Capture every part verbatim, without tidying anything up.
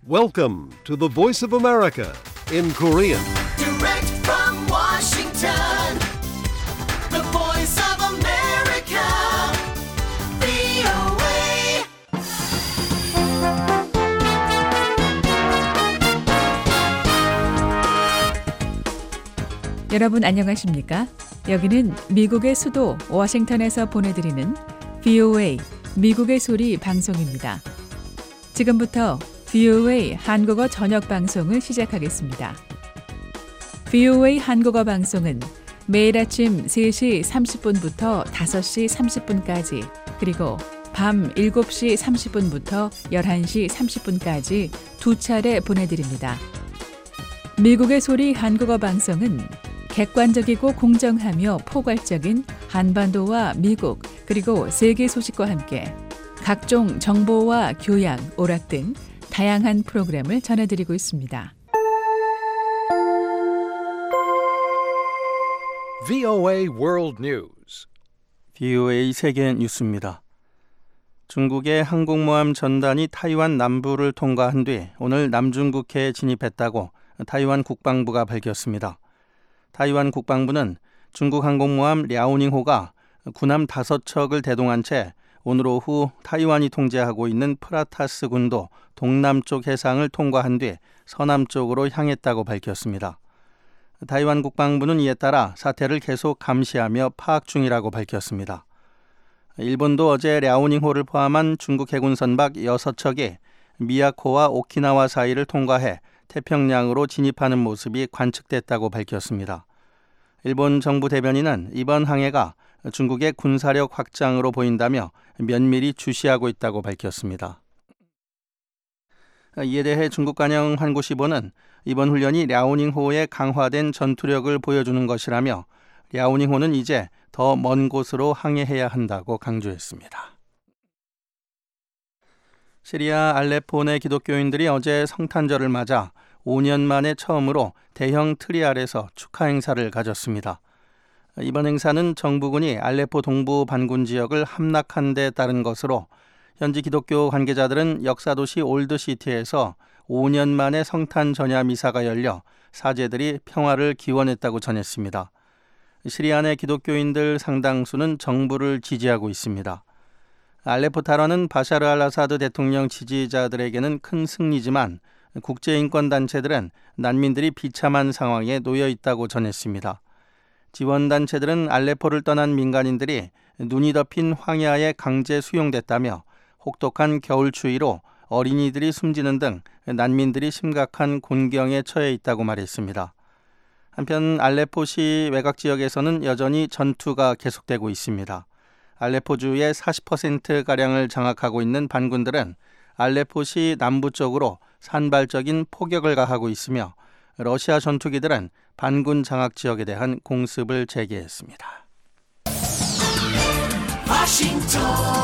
Welcome to the Voice of America in Korean. Direct from Washington, the Voice of America, 브이오에이. 여러분 안녕하십니까? 여기는 미국의 수도 워싱턴에서 보내드리는 브이오에이 미국의 소리 방송입니다. 지금부터 브이오에이 한국어 저녁 방송을 시작하겠습니다. 브이오에이 한국어 방송은 매일 아침 세 시 삼십 분부터 다섯 시 삼십 분까지 그리고 밤 일곱 시 삼십 분부터 열한 시 삼십 분까지 두 차례 보내드립니다. 미국의 소리 한국어 방송은 객관적이고 공정하며 포괄적인 한반도와 미국 그리고 세계 소식과 함께 각종 정보와 교양, 오락 등 다양한 프로그램을 전해드리고 있습니다. 브이오에이 World News. 브이오에이 세계 뉴스입니다. 중국의 항공모함 전단이 타이완 남부를 통과한 뒤 오늘 남중국해에 진입했다고 타이완 국방부가 밝혔습니다. 타이완 국방부는 중국 항공모함 랴오닝호가 군함 다섯 척을 대동한 채 오늘 오후 타이완이 통제하고 있는 프라타스 군도 동남쪽 해상을 통과한 뒤 서남쪽으로 향했다고 밝혔습니다. 타이완 국방부는 이에 따라 사태를 계속 감시하며 파악 중이라고 밝혔습니다. 일본도 어제 랴오닝호를 포함한 중국 해군 선박 여섯 척이 미야코와 오키나와 사이를 통과해 태평양으로 진입하는 모습이 관측됐다고 밝혔습니다. 일본 정부 대변인은 이번 항해가 중국의 군사력 확장으로 보인다며 면밀히 주시하고 있다고 밝혔습니다. 이에 대해 중국 관영 환구시보는 이번 훈련이 랴오닝호의 강화된 전투력을 보여주는 것이라며 랴오닝호는 이제 더 먼 곳으로 항해해야 한다고 강조했습니다. 시리아 알레포 내 기독교인들이 어제 성탄절을 맞아 오 년 만에 처음으로 대형 트리 아래서 축하 행사를 가졌습니다. 이번 행사는 정부군이 알레포 동부 반군 지역을 함락한 데 따른 것으로 현지 기독교 관계자들은 역사도시 올드시티에서 오 년 만에 성탄 전야 미사가 열려 사제들이 평화를 기원했다고 전했습니다. 시리아 내 기독교인들 상당수는 정부를 지지하고 있습니다. 알레포 탈환은 바샤르 알 아사드 대통령 지지자들에게는 큰 승리지만 국제인권단체들은 난민들이 비참한 상황에 놓여 있다고 전했습니다. 지원단체들은 알레포를 떠난 민간인들이 눈이 덮인 황야에 강제 수용됐다며 혹독한 겨울 추위로 어린이들이 숨지는 등 난민들이 심각한 곤경에 처해 있다고 말했습니다. 한편 알레포시 외곽 지역에서는 여전히 전투가 계속되고 있습니다. 알레포주의 사십 퍼센트가량을 장악하고 있는 반군들은 알레포시 남부 쪽으로 산발적인 포격을 가하고 있으며 러시아 전투기들은 반군 장악 지역에 대한 공습을 재개했습니다. 워싱턴,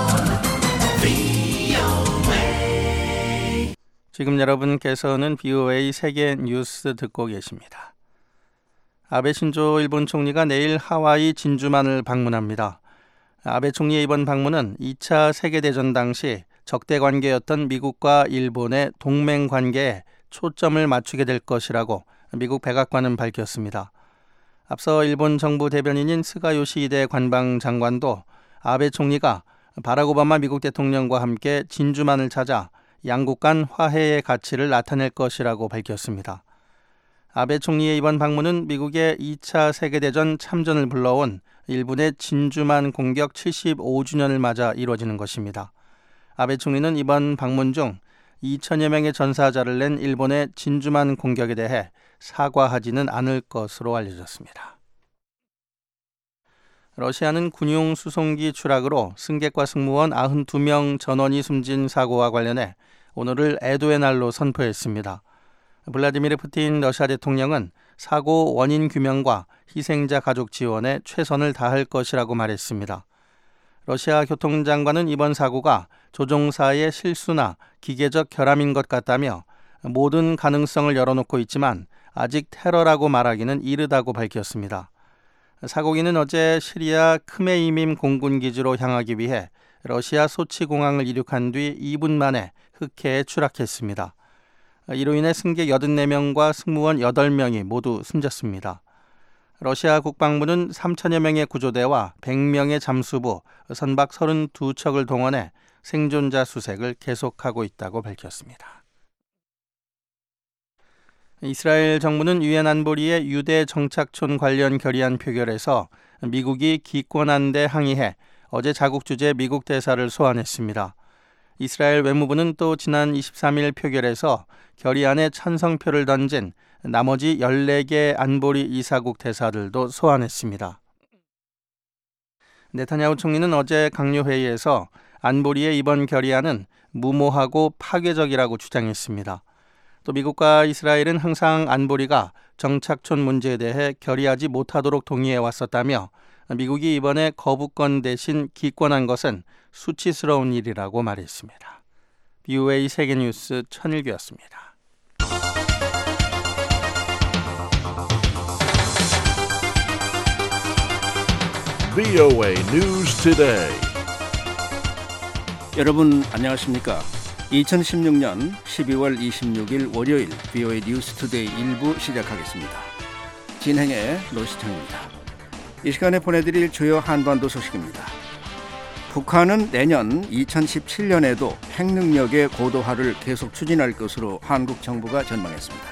브이오에이. 지금 여러분께서는 브이오에이 세계 뉴스 듣고 계십니다. 아베 신조 일본 총리가 내일 하와이 진주만을 방문합니다. 아베 총리의 이번 방문은 이 차 세계대전 당시 적대 관계였던 미국과 일본의 동맹 관계에 초점을 맞추게 될 것이라고 미국 백악관은 밝혔습니다. 앞서 일본 정부 대변인인 스가 요시히데 관방장관도 아베 총리가 바락 오바마 미국 대통령과 함께 진주만을 찾아 양국 간 화해의 가치를 나타낼 것이라고 밝혔습니다. 아베 총리의 이번 방문은 미국의 이 차 세계대전 참전을 불러온 일본의 진주만 공격 칠십오 주년을 맞아 이루어지는 것입니다. 아베 총리는 이번 방문 중 이천여 명의 전사자를 낸 일본의 진주만 공격에 대해 사과하지는 않을 것으로 알려졌습니다. 러시아는 군용 수송기 추락으로 승객과 승무원 구십이 명 전원이 숨진 사고와 관련해 오늘을 애도의 날로 선포했습니다. 블라디미르 푸틴 러시아 대통령은 사고 원인 규명과 희생자 가족 지원에 최선을 다할 것이라고 말했습니다. 러시아 교통장관은 이번 사고가 조종사의 실수나 기계적 결함인 것 같다며 모든 가능성을 열어놓고 있지만 아직 테러라고 말하기는 이르다고 밝혔습니다. 사고기는 어제 시리아 크메이밈 공군기지로 향하기 위해 러시아 소치 공항을 이륙한 뒤 이 분 만에 흑해에 추락했습니다. 이로 인해 승객 여든네 명과 승무원 여덟 명이 모두 숨졌습니다. 러시아 국방부는 삼천여 명의 구조대와 백 명의 잠수부, 선박 서른두 척을 동원해 생존자 수색을 계속하고 있다고 밝혔습니다. 이스라엘 정부는 유엔 안보리의 유대 정착촌 관련 결의안 표결에서 미국이 기권한 데 항의해 어제 자국 주재 미국 대사를 소환했습니다. 이스라엘 외무부는 또 지난 이십삼 일 표결에서 결의안에 찬성표를 던진 나머지 열네 개 안보리 이사국 대사들도 소환했습니다. 네타냐후 총리는 어제 강요회의에서 안보리의 이번 결의안은 무모하고 파괴적이라고 주장했습니다. 또 미국과 이스라엘은 항상 안보리가 정착촌 문제에 대해 결의하지 못하도록 동의해 왔었다며 미국이 이번에 거부권 대신 기권한 것은 수치스러운 일이라고 말했습니다. 비오에이 세계뉴스 천일규였습니다. 비오에이 News Today. 여러분 안녕하십니까? 이천십육 년 십이월 이십육일 월요일 비오에이 뉴스 투데이 일부 시작하겠습니다. 진행의 노시창입니다. 이 시간에 보내드릴 주요 한반도 소식입니다. 북한은 내년 이천십칠 년에도 핵능력의 고도화를 계속 추진할 것으로 한국 정부가 전망했습니다.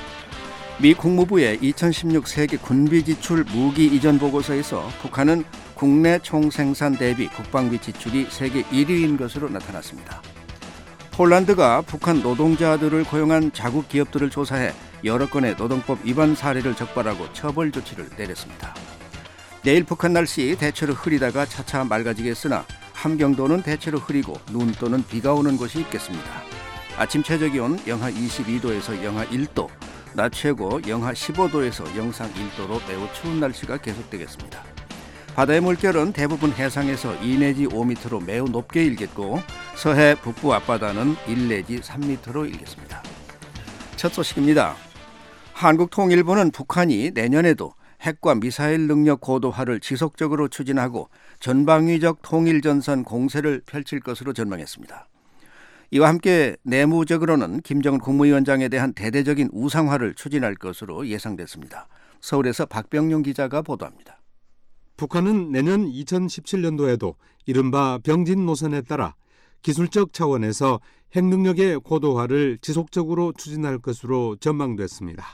미 국무부의 이천십육 세계 군비 지출 무기 이전 보고서에서 북한은 국내 총생산 대비 국방비 지출이 세계 일 위인 것으로 나타났습니다. 폴란드가 북한 노동자들을 고용한 자국 기업들을 조사해 여러 건의 노동법 위반 사례를 적발하고 처벌 조치를 내렸습니다. 내일 북한 날씨 대체로 흐리다가 차차 맑아지겠으나 함경도는 대체로 흐리고 눈 또는 비가 오는 곳이 있겠습니다. 아침 최저기온 영하 이십이 도에서 영하 일 도, 낮 최고 영하 십오 도에서 영상 일 도로 매우 추운 날씨가 계속되겠습니다. 바다의 물결은 대부분 해상에서 이 내지 오 미터로 매우 높게 일겠고 서해 북부 앞바다는 일 내지 삼 미터로 일겠습니다. 첫 소식입니다. 한국통일부는 북한이 내년에도 핵과 미사일 능력 고도화를 지속적으로 추진하고 전방위적 통일전선 공세를 펼칠 것으로 전망했습니다. 이와 함께 내무적으로는 김정은 국무위원장에 대한 대대적인 우상화를 추진할 것으로 예상됐습니다. 서울에서 박병용 기자가 보도합니다. 북한은 내년 이천십칠 년도에도 이른바 병진 노선에 따라 기술적 차원에서 핵능력의 고도화를 지속적으로 추진할 것으로 전망됐습니다.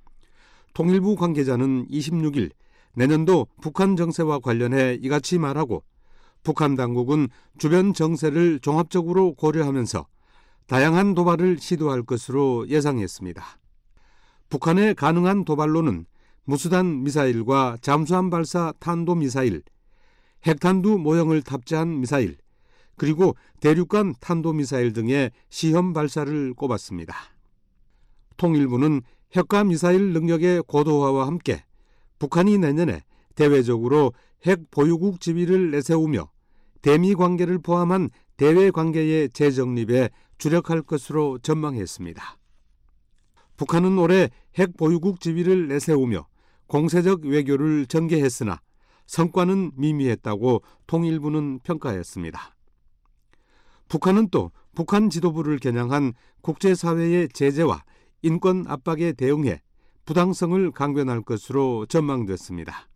통일부 관계자는 이십육 일 내년도 북한 정세와 관련해 이같이 말하고 북한 당국은 주변 정세를 종합적으로 고려하면서 다양한 도발을 시도할 것으로 예상했습니다. 북한의 가능한 도발로는 무수단 미사일과 잠수함 발사 탄도미사일, 핵탄두 모형을 탑재한 미사일, 그리고 대륙간 탄도미사일 등의 시험 발사를 꼽았습니다. 통일부는 핵과 미사일 능력의 고도화와 함께 북한이 내년에 대외적으로 핵 보유국 지위를 내세우며 대미 관계를 포함한 대외 관계의 재정립에 주력할 것으로 전망했습니다. 북한은 올해 핵 보유국 지위를 내세우며 공세적 외교를 전개했으나 성과는 미미했다고 통일부는 평가했습니다. 북한은 또 북한 지도부를 겨냥한 국제사회의 제재와 인권 압박에 대응해 부당성을 강변할 것으로 전망됐습니다.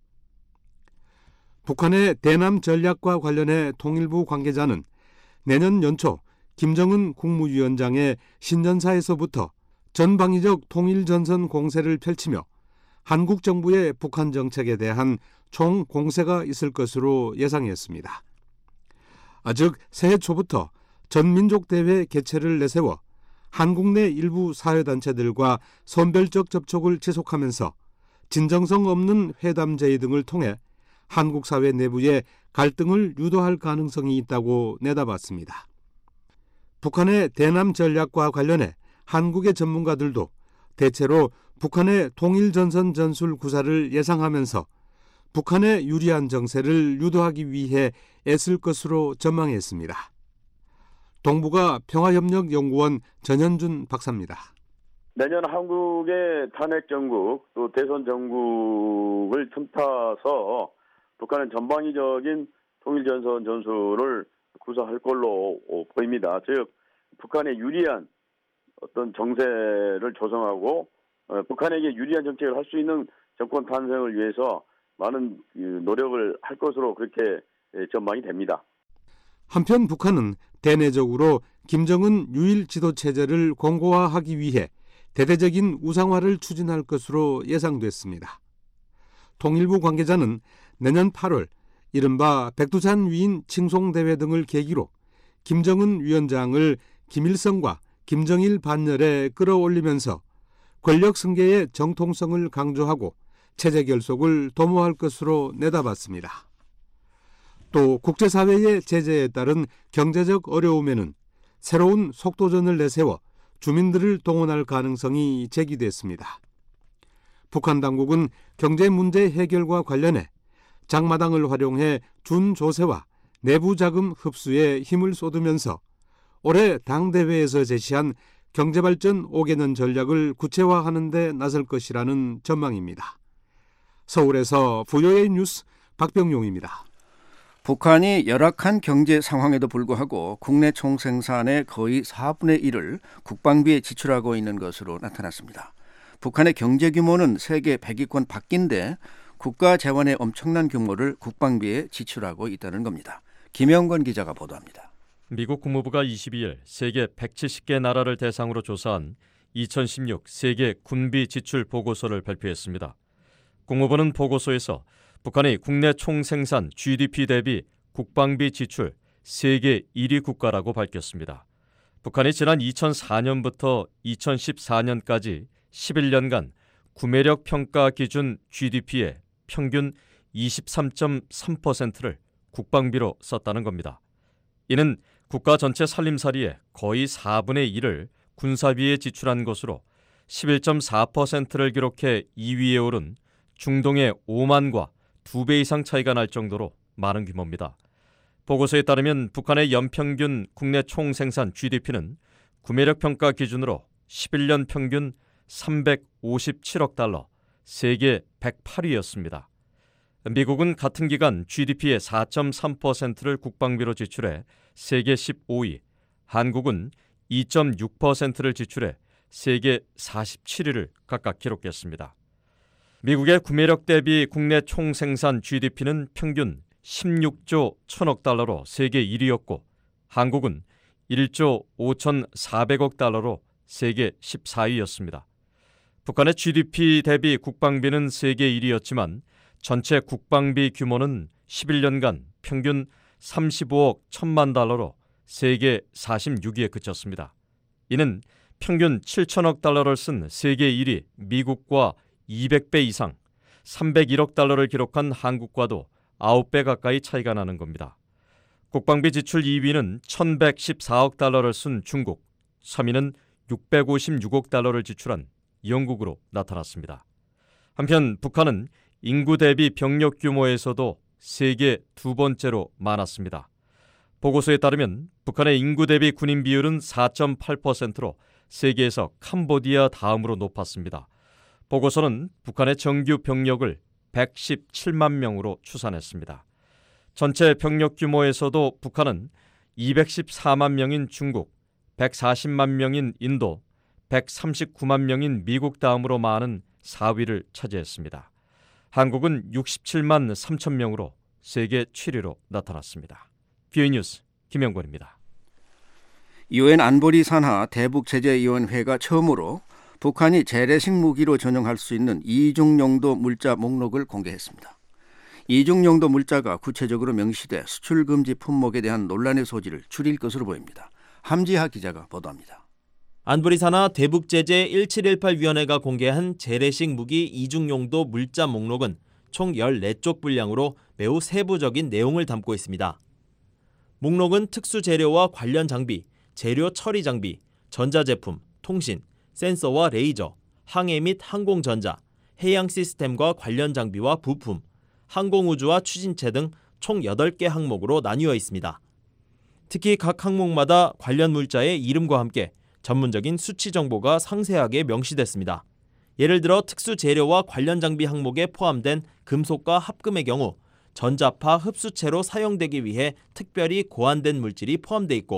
북한의 대남 전략과 관련해 통일부 관계자는 내년 연초 김정은 국무위원장의 신년사에서부터 전방위적 통일전선 공세를 펼치며 한국 정부의 북한 정책에 대한 총공세가 있을 것으로 예상했습니다. 즉 새해 초부터 전민족대회 개최를 내세워 한국 내 일부 사회단체들과 선별적 접촉을 지속하면서 진정성 없는 회담 제의 등을 통해 한국 사회 내부에 갈등을 유도할 가능성이 있다고 내다봤습니다. 북한의 대남 전략과 관련해 한국의 전문가들도 대체로 북한의 통일전선 전술 구사를 예상하면서 북한의 유리한 정세를 유도하기 위해 애쓸 것으로 전망했습니다. 동북아 평화협력연구원 전현준 박사입니다. 내년 한국의 탄핵 정국 또 대선 정국을 틈타서 북한은 전방위적인 통일전선 전술을 구사할 걸로 보입니다. 즉 북한의 유리한 어떤 정세를 조성하고 어, 북한에게 유리한 정책을 할 수 있는 정권 탄생을 위해서 많은 노력을 할 것으로 그렇게 전망이 됩니다. 한편 북한은 대내적으로 김정은 유일 지도 체제를 공고화하기 위해 대대적인 우상화를 추진할 것으로 예상됐습니다. 통일부 관계자는 내년 팔월 이른바 백두산 위인 칭송대회 등을 계기로 김정은 위원장을 김일성과 김정일 반열에 끌어올리면서 권력 승계의 정통성을 강조하고 체제 결속을 도모할 것으로 내다봤습니다. 또 국제사회의 제재에 따른 경제적 어려움에는 새로운 속도전을 내세워 주민들을 동원할 가능성이 제기됐습니다. 북한 당국은 경제 문제 해결과 관련해 장마당을 활용해 준조세와 내부 자금 흡수에 힘을 쏟으면서 올해 당대회에서 제시한 경제발전 오 개년 전략을 구체화하는 데 나설 것이라는 전망입니다. 서울에서 브이오에이 뉴스 박병용입니다. 북한이 열악한 경제 상황에도 불구하고 국내 총생산의 거의 사분의 일을 국방비에 지출하고 있는 것으로 나타났습니다. 북한의 경제 규모는 세계 백 위권 밖인데 국가 재원의 엄청난 규모를 국방비에 지출하고 있다는 겁니다. 김영건 기자가 보도합니다. 미국 국무부가 이십이일 세계 백칠십 개 나라를 대상으로 조사한 이천십육 세계 군비 지출 보고서를 발표했습니다. 국무부는 보고서에서 북한의 국내 총생산 지디피 대비 국방비 지출 세계 일 위 국가라고 밝혔습니다. 북한이 지난 이천사 년부터 이천십사 년까지 십일 년간 구매력 평가 기준 지디피의 평균 이십삼 점 삼 퍼센트를 국방비로 썼다는 겁니다. 이는 국가 전체 살림살이의 거의 사분의 일을 군사비에 지출한 것으로 십일 점 사 퍼센트를 기록해 이 위에 오른 중동의 오만과 두 배 이상 차이가 날 정도로 많은 규모입니다. 보고서에 따르면 북한의 연평균 국내 총생산 지디피는 구매력 평가 기준으로 십일 년 평균 삼백오십칠억 달러, 세계 백팔 위였습니다. 미국은 같은 기간 지디피의 사 점 삼 퍼센트를 국방비로 지출해 세계 십오 위, 한국은 이 점 육 퍼센트를 지출해 세계 사십칠 위를 각각 기록했습니다. 미국의 구매력 대비 국내 총생산 지디피는 평균 십육조 천억 달러로 세계 일 위였고 한국은 일조 오천사백억 달러로 세계 십사 위였습니다. 북한의 지디피 대비 국방비는 세계 일 위였지만 전체 국방비 규모는 십일 년간 평균 삼십오억 천만 달러로 세계 사십육 위에 그쳤습니다. 이는 평균 칠천억 달러를 쓴 세계 일 위 미국과 이백 배 이상, 삼백일억 달러를 기록한 한국과도 아홉 배 가까이 차이가 나는 겁니다. 국방비 지출 이 위는 천백십사억 달러를 쓴 중국, 삼 위는 육백오십육억 달러를 지출한 영국으로 나타났습니다. 한편 북한은 인구 대비 병력 규모에서도 세계 두 번째로 많았습니다. 보고서에 따르면 북한의 인구 대비 군인 비율은 사 점 팔 퍼센트로 세계에서 캄보디아 다음으로 높았습니다. 보고서는 북한의 정규 병력을 백십칠만 명으로 추산했습니다. 전체 병력 규모에서도 북한은 이백십사만 명인 중국, 백사십만 명인 인도, 백삼십구만 명인 미국 다음으로 많은 사 위를 차지했습니다. 한국은 육십칠만 삼천 명으로 세계 칠 위로 나타났습니다. 브이오에이 뉴스 김영권입니다. 유엔 안보리 산하 대북제재위원회가 처음으로 북한이 재래식 무기로 전용할 수 있는 이중 용도 물자 목록을 공개했습니다. 이중 용도 물자가 구체적으로 명시돼 수출 금지 품목에 대한 논란의 소지를 줄일 것으로 보입니다. 함지하 기자가 보도합니다. 안보리 산하 대북제재 일칠일팔 위원회가 공개한 재래식 무기 이중 용도 물자 목록은 총 열네 쪽 분량으로 매우 세부적인 내용을 담고 있습니다. 목록은 특수 재료와 관련 장비, 재료 처리 장비, 전자제품, 통신, 센서와 레이저, 항해 및 항공전자, 해양 시스템과 관련 장비와 부품, 항공우주와 추진체 등 총 여덟 개 항목으로 나뉘어 있습니다. 특히 각 항목마다 관련 물자의 이름과 함께 전문적인 수치 정보가 상세하게 명시됐습니다. 예를 들어 특수 재료와 관련 장비 항목에 포함된 금속과 합금의 경우 전자파 흡수체로 사용되기 위해 특별히 고안된 물질이 포함되어 있고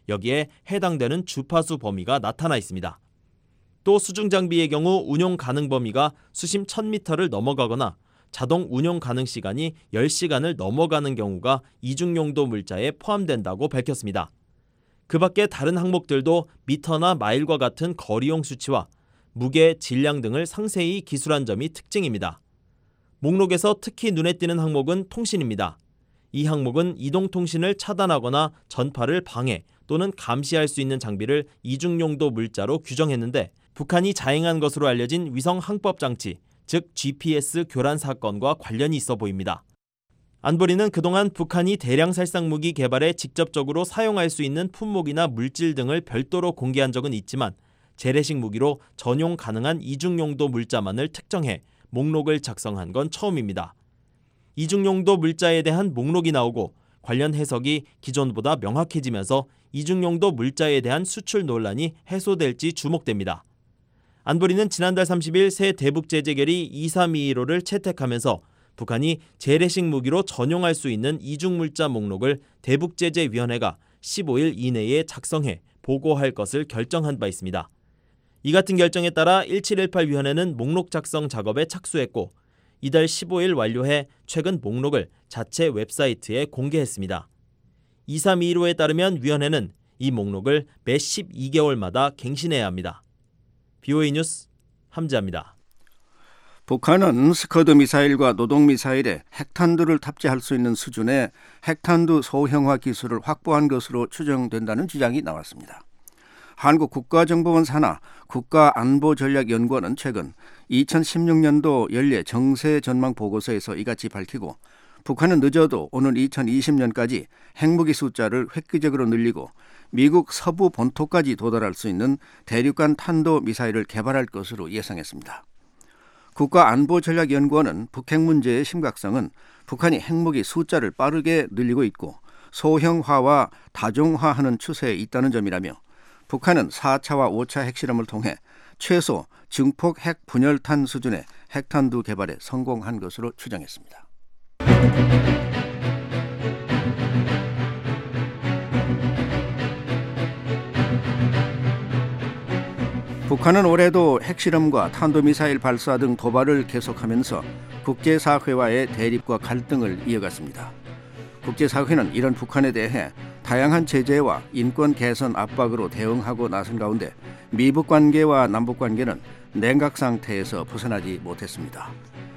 여기에 해당되는 주파수 범위가 나타나 있습니다. 또 수중 장비의 경우 운용 가능 범위가 수심 천 미터를 넘어가거나 자동 운용 가능 시간이 열 시간을 넘어가는 경우가 이중용도 물자에 포함된다고 밝혔습니다. 그 밖에 다른 항목들도 미터나 마일과 같은 거리용 수치와 무게, 질량 등을 상세히 기술한 점이 특징입니다. 목록에서 특히 눈에 띄는 항목은 통신입니다. 이 항목은 이동통신을 차단하거나 전파를 방해 또는 감시할 수 있는 장비를 이중용도 물자로 규정했는데 북한이 자행한 것으로 알려진 위성 항법 장치, 즉 지피에스 교란 사건과 관련이 있어 보입니다. 안보리는 그동안 북한이 대량 살상 무기 개발에 직접적으로 사용할 수 있는 품목이나 물질 등을 별도로 공개한 적은 있지만 재래식 무기로 전용 가능한 이중용도 물자만을 특정해 목록을 작성한 건 처음입니다. 이중용도 물자에 대한 목록이 나오고 관련 해석이 기존보다 명확해지면서 이중용도 물자에 대한 수출 논란이 해소될지 주목됩니다. 안보리는 지난달 삼십 일 새 대북 제재 결의 이삼이일오를 채택하면서 북한이 재래식 무기로 전용할 수 있는 이중물자 목록을 대북제재위원회가 십오 일 이내에 작성해 보고할 것을 결정한 바 있습니다. 이 같은 결정에 따라 일칠일팔 위원회는 목록 작성 작업에 착수했고 이달 십오 일 완료해 최근 목록을 자체 웹사이트에 공개했습니다. 이삼이일오에 따르면 위원회는 이 목록을 매 십이 개월마다 갱신해야 합니다. 비오에이 뉴스 함지아입니다. 북한은 스커드 미사일과 노동 미사일에 핵탄두를 탑재할 수 있는 수준의 핵탄두 소형화 기술을 확보한 것으로 추정된다는 주장이 나왔습니다. 한국 국가정보원 산하 국가안보전략연구원은 최근 이천십육 년도 연례 정세 전망 보고서에서 이같이 밝히고 북한은 늦어도 오는 이천이십 년까지 핵무기 숫자를 획기적으로 늘리고 미국 서부 본토까지 도달할 수 있는 대륙간 탄도 미사일을 개발할 것으로 예상했습니다. 국가안보전략연구원은 북핵 문제의 심각성은 북한이 핵무기 숫자를 빠르게 늘리고 있고 소형화와 다종화하는 추세에 있다는 점이라며 북한은 사 차와 오 차 핵실험을 통해 최소 증폭 핵 분열탄 수준의 핵탄두 개발에 성공한 것으로 추정했습니다. 북한은 올해도 핵실험과 탄도미사일 발사 등 도발을 계속하면서 국제사회와의 대립과 갈등을 이어갔습니다. 국제사회는 이런 북한에 대해 다양한 제재와 인권 개선 압박으로 대응하고 나선 가운데 미북 관계와 남북 관계는 냉각 상태에서 벗어나지 못했습니다.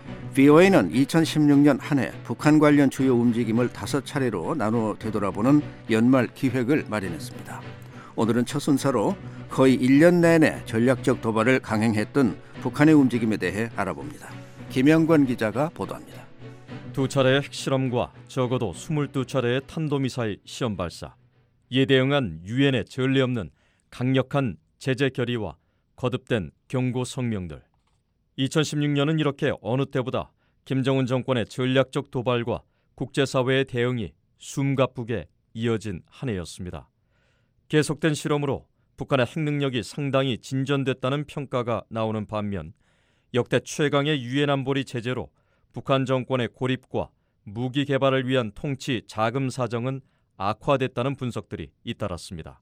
비오에이는 이천십육 년 한 해 북한 관련 주요 움직임을 다섯 차례로 나누어 되돌아보는 연말 기획을 마련했습니다. 오늘은 첫 순서로 거의 일 년 내내 전략적 도발을 강행했던 북한의 움직임에 대해 알아봅니다. 김영권 기자가 보도합니다. 두 차례의 핵실험과 적어도 스물두 차례의 탄도미사일 시험 발사, 이에 대응한 유엔의 전례 없는 강력한 제재 결의와 거듭된 경고 성명들. 이천십육 년은 이렇게 어느 때보다 김정은 정권의 전략적 도발과 국제사회의 대응이 숨가쁘게 이어진 한 해였습니다. 계속된 실험으로 북한의 핵능력이 상당히 진전됐다는 평가가 나오는 반면 역대 최강의 유엔 안보리 제재로 북한 정권의 고립과 무기 개발을 위한 통치 자금 사정은 악화됐다는 분석들이 잇따랐습니다.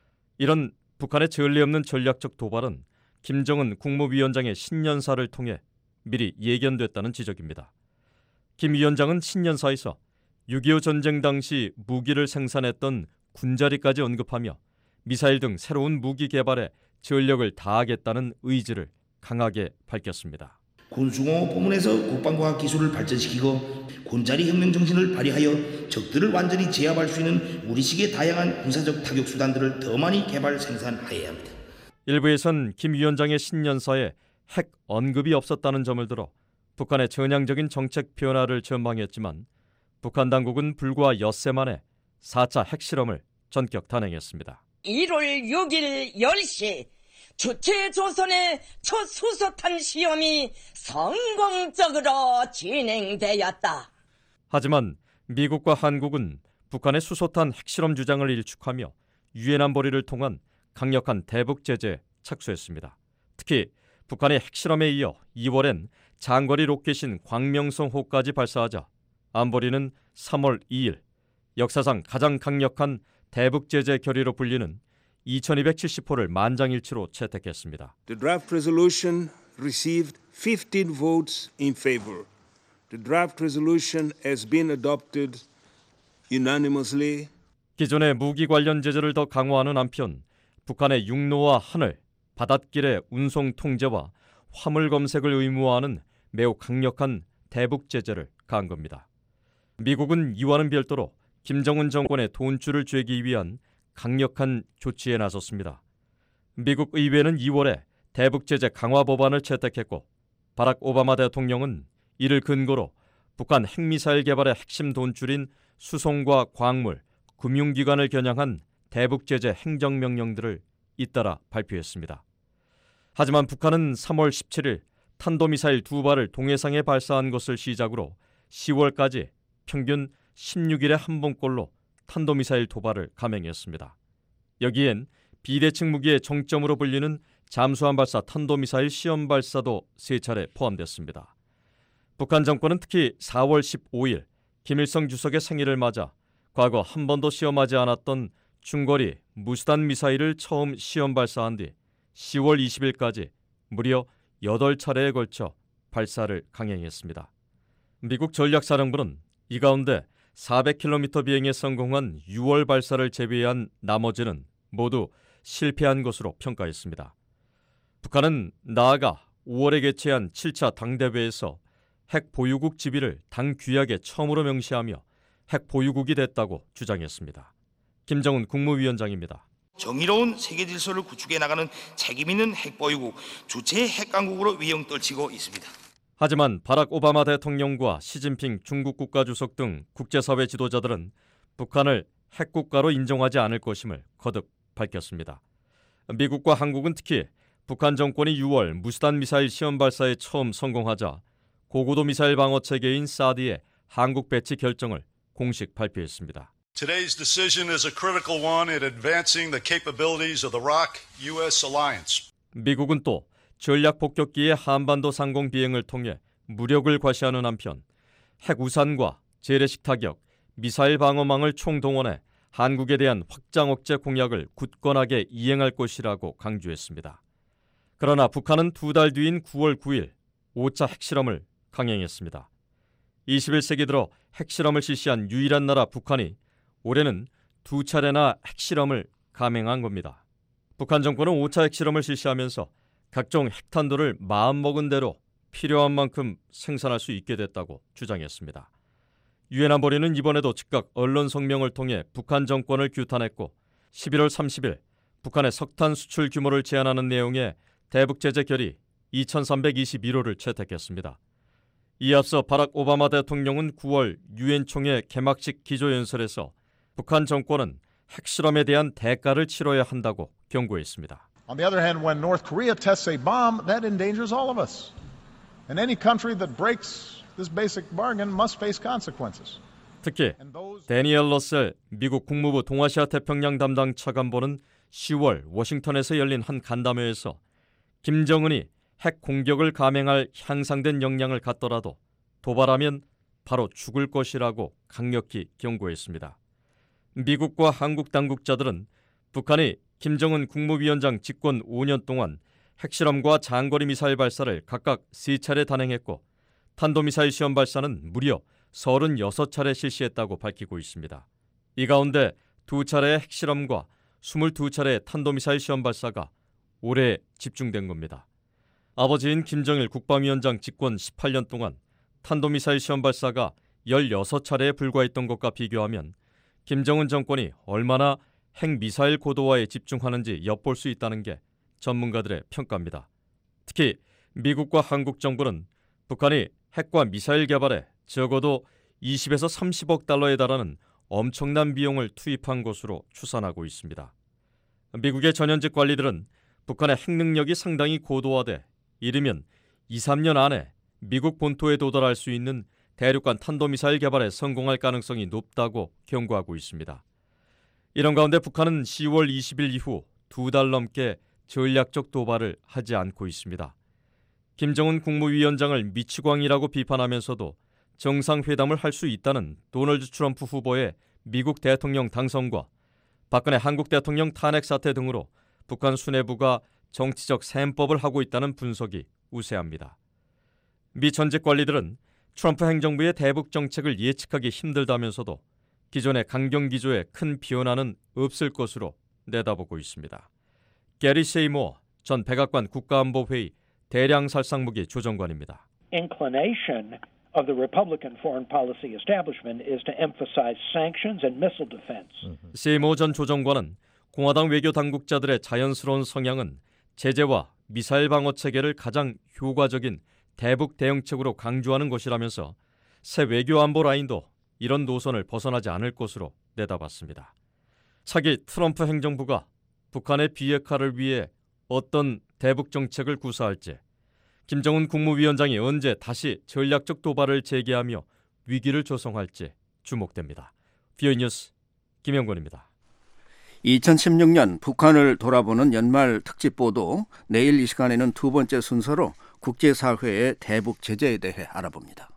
이런 북한의 전례 없는 전략적 도발은 김정은 국무위원장의 신년사를 통해 미리 예견됐다는 지적입니다. 김 위원장은 신년사에서 육이오 전쟁 당시 무기를 생산했던 군자리까지 언급하며 미사일 등 새로운 무기 개발에 전력을 다하겠다는 의지를 강하게 밝혔습니다. 군수공업 부문에서 국방과학 기술을 발전시키고 군자리 혁명 정신을 발휘하여 적들을 완전히 제압할 수 있는 우리식의 다양한 군사적 타격 수단들을 더 많이 개발 생산하여야 합니다. 일부에선 김 위원장의 신년사에 핵 언급이 없었다는 점을 들어 북한의 전향적인 정책 변화를 전망했지만 북한 당국은 불과 엿새 만에 사 차 핵실험을 전격 단행했습니다. 일월 육일 열 시 주체조선의 첫 수소탄 시험이 성공적으로 진행되었다. 하지만 미국과 한국은 북한의 수소탄 핵실험 주장을 일축하며 유엔 안보리를 통한 강력한 대북 제재에 착수했습니다. 특히 북한의 핵실험에 이어 이월엔 장거리 로켓인 광명성호까지 발사하자 안보리는 삼월 이일 역사상 가장 강력한 대북 제재 결의로 불리는 이천이백칠십 호를 만장일치로 채택했습니다. The draft resolution received fifteen votes in favor. The draft resolution has been adopted unanimously. 기존의 무기 관련 제재를 더 강화하는 한편 북한의 육로와 하늘, 바닷길의 운송 통제와 화물 검색을 의무화하는 매우 강력한 대북 제재를 가한 겁니다. 미국은 이와는 별도로 김정은 정권의 돈줄을 쥐기 위한 강력한 조치에 나섰습니다. 미국 의회는 이월에 대북 제재 강화 법안을 채택했고 바락 오바마 대통령은 이를 근거로 북한 핵미사일 개발의 핵심 돈줄인 수송과 광물, 금융기관을 겨냥한 대북 제재 행정명령들을 잇따라 발표했습니다. 하지만 북한은 삼월 십칠일 탄도미사일 두 발을 동해상에 발사한 것을 시작으로 시월까지 평균 십육 일에 한 번꼴로 탄도미사일 도발을 감행했습니다. 여기엔 비대칭 무기의 정점으로 불리는 잠수함 발사 탄도미사일 시험 발사도 세 차례 포함됐습니다. 북한 정권은 특히 사월 십오일 김일성 주석의 생일을 맞아 과거 한 번도 시험하지 않았던 중거리 무수단 미사일을 처음 시험 발사한 뒤 시월 이십일까지 무려 여덟 차례에 걸쳐 발사를 강행했습니다. 미국 전략사령부는 이 가운데 사백 킬로미터 비행에 성공한 유월 발사를 제외한 나머지는 모두 실패한 것으로 평가했습니다. 북한은 나아가 오월에 개최한 칠 차 당대회에서 핵 보유국 지위를 당 규약에 처음으로 명시하며 핵 보유국이 됐다고 주장했습니다. 김정은 국무위원장입니다. 정의로운 세계 질서를 구축해 나가는 책임 있는 핵보유국, 주체 핵강국으로 위용 떨치고 있습니다. 하지만 바락 오바마 대통령과 시진핑 중국 국가주석 등 국제사회 지도자들은 북한을 핵국가로 인정하지 않을 것임을 거듭 밝혔습니다. 미국과 한국은 특히 북한 정권이 유월 무수단 미사일 시험 발사에 처음 성공하자 고고도 미사일 방어 체계인 사드의 한국 배치 결정을 공식 발표했습니다. Today's decision is a critical one in advancing the capabilities of the ROK-U S alliance. 미국은 또 전략 폭격기의 한반도 상공 비행을 통해 무력을 과시하는 한편 핵 우산과 재래식 타격, 미사일 방어망을 총동원해 한국에 대한 확장 억제 공약을 굳건하게 이행할 것이라고 강조했습니다. 그러나 북한은 두 달 뒤인 구월 구일 오 차 핵실험을 강행했습니다. 이십일 세기 들어 핵실험을 실시한 유일한 나라 북한이 올해는 두 차례나 핵실험을 감행한 겁니다. 북한 정권은 오 차 핵실험을 실시하면서 각종 핵탄두를 마음먹은 대로 필요한 만큼 생산할 수 있게 됐다고 주장했습니다. 유엔 안보리는 이번에도 즉각 언론 성명을 통해 북한 정권을 규탄했고 십일월 삼십일 북한의 석탄 수출 규모를 제한하는 내용의 대북 제재 결의 이천삼백이십일 호를 채택했습니다. 이에 앞서 바락 오바마 대통령은 구월 유엔 총회 개막식 기조연설에서 북한 정권은 핵실험에 대한 대가를 치러야 한다고 경고했습니다. On the other hand, when North Korea tests a bomb, that endangers all of us. And any country that breaks this basic bargain must face consequences. 특히 데니엘 러셀 미국 국무부 동아시아 태평양 담당 차관보는 시월 워싱턴에서 열린 한 간담회에서 김정은이 핵 공격을 감행할 향상된 역량을 갖더라도 도발하면 바로 죽을 것이라고 강력히 경고했습니다. 미국과 한국 당국자들은 북한이 김정은 국무위원장 집권 오 년 동안 핵실험과 장거리 미사일 발사를 각각 세 차례 단행했고 탄도미사일 시험 발사는 무려 서른여섯 차례 실시했다고 밝히고 있습니다. 이 가운데 두 차례의 핵실험과 스물두 차례의 탄도미사일 시험 발사가 올해 집중된 겁니다. 아버지인 김정일 국방위원장 집권 십팔 년 동안 탄도미사일 시험 발사가 열여섯 차례에 불과했던 것과 비교하면 김정은 정권이 얼마나 핵미사일 고도화에 집중하는지 엿볼 수 있다는 게 전문가들의 평가입니다. 특히 미국과 한국 정부는 북한이 핵과 미사일 개발에 적어도 이십에서 삼십억 달러에 달하는 엄청난 비용을 투입한 것으로 추산하고 있습니다. 미국의 전현직 관리들은 북한의 핵 능력이 상당히 고도화돼 이르면 이, 삼 년 안에 미국 본토에 도달할 수 있는 대륙간 탄도미사일 개발에 성공할 가능성이 높다고 경고하고 있습니다. 이런 가운데 북한은 시월 이십일 이후 두 달 넘게 전략적 도발을 하지 않고 있습니다. 김정은 국무위원장을 미치광이라고 비판하면서도 정상회담을 할 수 있다는 도널드 트럼프 후보의 미국 대통령 당선과 박근혜 한국 대통령 탄핵 사태 등으로 북한 수뇌부가 정치적 셈법을 하고 있다는 분석이 우세합니다. 미 전직 관리들은 트럼프 행정부의 대북 정책을 예측하기 힘들다면서도 기존의 강경 기조에 큰 변화는 없을 것으로 내다보고 있습니다. 게리 세이모어 전 백악관 국가안보회의 대량살상무기 조정관입니다. Inclination of the Republican foreign policy establishment is to emphasize sanctions and missile defense. 세이모어 전 조정관은 공화당 외교 당국자들의 자연스러운 성향은 제재와 미사일 방어 체계를 가장 효과적인 대북 대응책으로 강조하는 것이라면서 새 외교 안보 라인도 이런 노선을 벗어나지 않을 것으로 내다봤습니다. 차기 트럼프 행정부가 북한의 비핵화를 위해 어떤 대북 정책을 구사할지, 김정은 국무위원장이 언제 다시 전략적 도발을 재개하며 위기를 조성할지 주목됩니다. 비오이 뉴스 김영권입니다. 이천십육 년 북한을 돌아보는 연말 특집 보도, 내일 이 시간에는 두 번째 순서로 국제사회의 대북 제재에 대해 알아봅니다.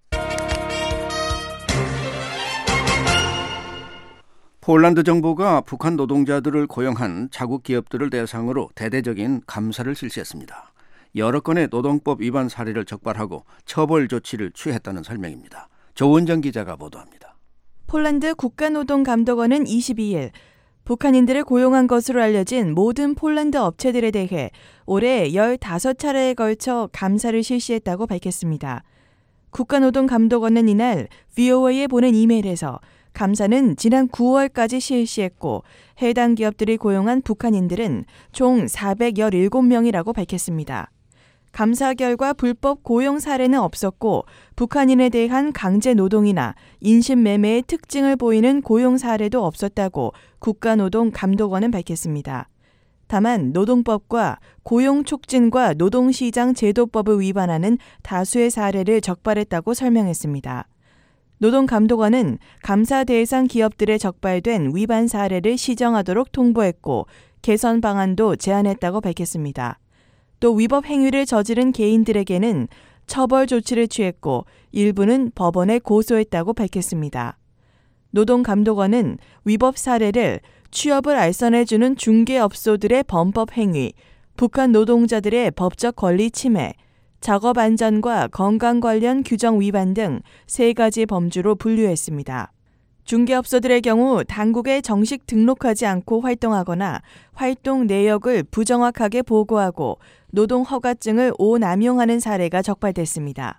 폴란드 정부가 북한 노동자들을 고용한 자국 기업들을 대상으로 대대적인 감사를 실시했습니다. 여러 건의 노동법 위반 사례를 적발하고 처벌 조치를 취했다는 설명입니다. 조은정 기자가 보도합니다. 폴란드 국가노동감독원은 이십이 일 북한인들을 고용한 것으로 알려진 모든 폴란드 업체들에 대해 올해 열다섯 차례에 걸쳐 감사를 실시했다고 밝혔습니다. 국가노동감독원은 이날 브이오에이에 보낸 이메일에서 감사는 지난 구월까지 실시했고 해당 기업들이 고용한 북한인들은 총 사백십칠 명이라고 밝혔습니다. 감사 결과 불법 고용 사례는 없었고 북한인에 대한 강제 노동이나 인신매매의 특징을 보이는 고용 사례도 없었다고 국가노동감독원은 밝혔습니다. 다만 노동법과 고용촉진과 노동시장 제도법을 위반하는 다수의 사례를 적발했다고 설명했습니다. 노동감독원은 감사 대상 기업들에 적발된 위반 사례를 시정하도록 통보했고 개선 방안도 제안했다고 밝혔습니다. 또 위법 행위를 저지른 개인들에게는 처벌 조치를 취했고 일부는 법원에 고소했다고 밝혔습니다. 노동감독원은 위법 사례를 취업을 알선해주는 중개업소들의 범법 행위, 북한 노동자들의 법적 권리 침해, 작업 안전과 건강 관련 규정 위반 등 세 가지 범주로 분류했습니다. 중개업소들의 경우 당국에 정식 등록하지 않고 활동하거나 활동 내역을 부정확하게 보고하고 노동 허가증을 오남용하는 사례가 적발됐습니다.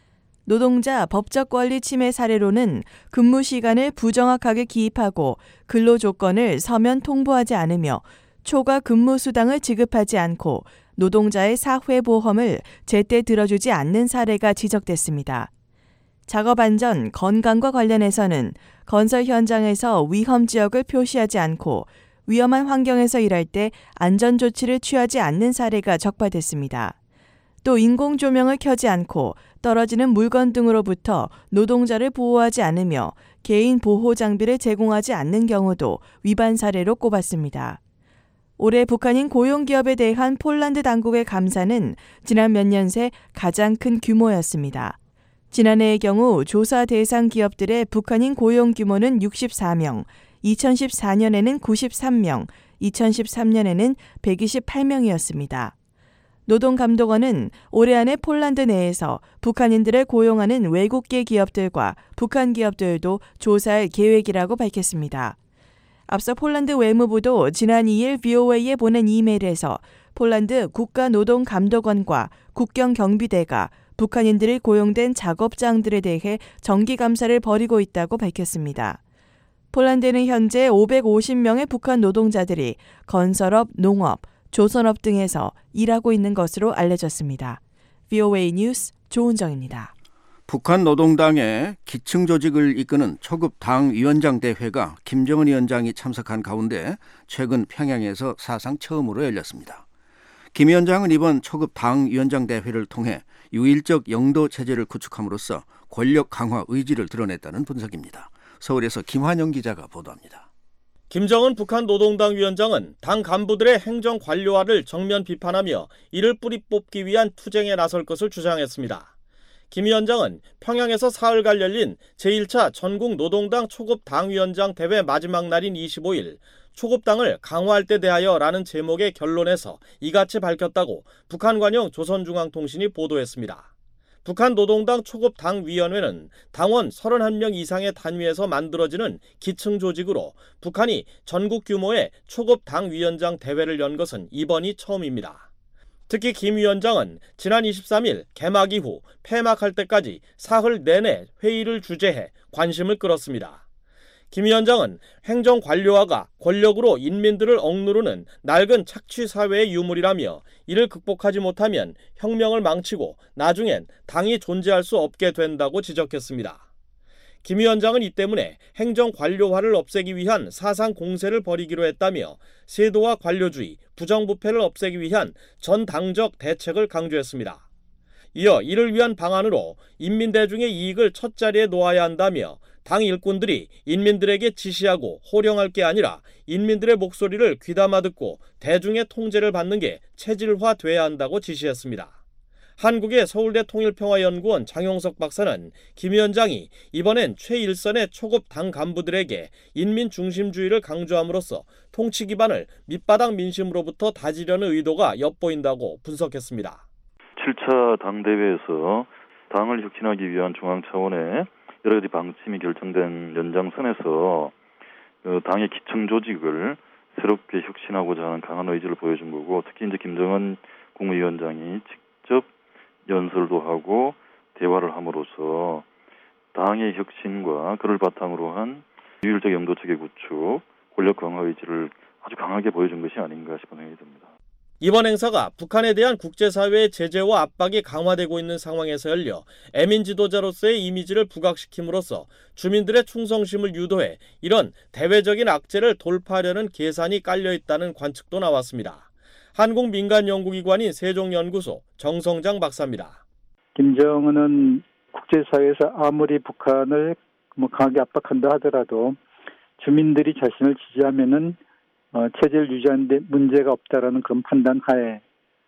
노동자 법적 권리 침해 사례로는 근무 시간을 부정확하게 기입하고 근로 조건을 서면 통보하지 않으며 초과 근무 수당을 지급하지 않고 노동자의 사회보험을 제때 들어주지 않는 사례가 지적됐습니다. 작업안전, 건강과 관련해서는 건설 현장에서 위험 지역을 표시하지 않고 위험한 환경에서 일할 때 안전조치를 취하지 않는 사례가 적발됐습니다. 또 인공조명을 켜지 않고 떨어지는 물건 등으로부터 노동자를 보호하지 않으며 개인 보호 장비를 제공하지 않는 경우도 위반 사례로 꼽았습니다. 올해 북한인 고용기업에 대한 폴란드 당국의 감사는 지난 몇 년 새 가장 큰 규모였습니다. 지난해의 경우 조사 대상 기업들의 북한인 고용 규모는 육십사 명, 이천십사 년에는 구십삼 명, 이천십삼 년에는 백이십팔 명이었습니다. 노동감독원은 올해 안에 폴란드 내에서 북한인들을 고용하는 외국계 기업들과 북한 기업들도 조사할 계획이라고 밝혔습니다. 앞서 폴란드 외무부도 지난 이 일 브이오에이에 보낸 이메일에서 폴란드 국가노동감독원과 국경경비대가 북한인들이 고용된 작업장들에 대해 정기감사를 벌이고 있다고 밝혔습니다. 폴란드는 현재 오백오십 명의 북한 노동자들이 건설업, 농업, 조선업 등에서 일하고 있는 것으로 알려졌습니다. 브이오에이 뉴스 조은정입니다. 북한 노동당의 기층 조직을 이끄는 초급 당위원장 대회가 김정은 위원장이 참석한 가운데 최근 평양에서 사상 처음으로 열렸습니다. 김 위원장은 이번 초급 당위원장 대회를 통해 유일적 영도 체제를 구축함으로써 권력 강화 의지를 드러냈다는 분석입니다. 서울에서 김환영 기자가 보도합니다. 김정은 북한 노동당 위원장은 당 간부들의 행정 관료화를 정면 비판하며 이를 뿌리 뽑기 위한 투쟁에 나설 것을 주장했습니다. 김 위원장은 평양에서 사흘간 열린 제일 차 전국노동당 초급당위원장 대회 마지막 날인 이십오일 초급당을 강화할 때 대하여라는 제목의 결론에서 이같이 밝혔다고 북한 관영 조선중앙통신이 보도했습니다. 북한 노동당 초급당위원회는 당원 서른한 명 이상의 단위에서 만들어지는 기층 조직으로 북한이 전국 규모의 초급당위원장 대회를 연 것은 이번이 처음입니다. 특히 김 위원장은 지난 이십삼일 개막 이후 폐막할 때까지 사흘 내내 회의를 주재해 관심을 끌었습니다. 김 위원장은 행정관료화가 권력으로 인민들을 억누르는 낡은 착취사회의 유물이라며 이를 극복하지 못하면 혁명을 망치고 나중엔 당이 존재할 수 없게 된다고 지적했습니다. 김 위원장은 이 때문에 행정관료화를 없애기 위한 사상 공세를 벌이기로 했다며 세도와 관료주의, 부정부패를 없애기 위한 전당적 대책을 강조했습니다. 이어 이를 위한 방안으로 인민대중의 이익을 첫자리에 놓아야 한다며 당 일꾼들이 인민들에게 지시하고 호령할 게 아니라 인민들의 목소리를 귀담아 듣고 대중의 통제를 받는 게 체질화돼야 한다고 지시했습니다. 한국의 서울대 통일평화연구원 장용석 박사는 김 위원장이 이번엔 최일선의 초급 당 간부들에게 인민 중심주의를 강조함으로써 통치 기반을 밑바닥 민심으로부터 다지려는 의도가 엿보인다고 분석했습니다. 칠 차 당대회에서 당을 혁신하기 위한 중앙 차원의 여러 가지 방침이 결정된 연장선에서 당의 기층 조직을 새롭게 혁신하고자 하는 강한 의지를 보여준 거고, 특히 이제 김정은 국무위원장이 직접 연설도 하고 대화를 함으로써 당의 혁신과 그를 바탕으로 한 유일적 영도체계 구축, 권력 강화 의지를 아주 강하게 보여준 것이 아닌가 싶은 생각이 듭니다. 이번 행사가 북한에 대한 국제사회의 제재와 압박이 강화되고 있는 상황에서 열려 애민 지도자로서의 이미지를 부각시킴으로써 주민들의 충성심을 유도해 이런 대외적인 악재를 돌파하려는 계산이 깔려있다는 관측도 나왔습니다. 한국민간연구기관인 세종연구소 정성장 박사입니다. 김정은은 국제사회에서 아무리 북한을 뭐 강하게 압박한다 하더라도 주민들이 자신을 지지하면은 어, 체제를 유지하는 데 문제가 없다라는 그런 판단 하에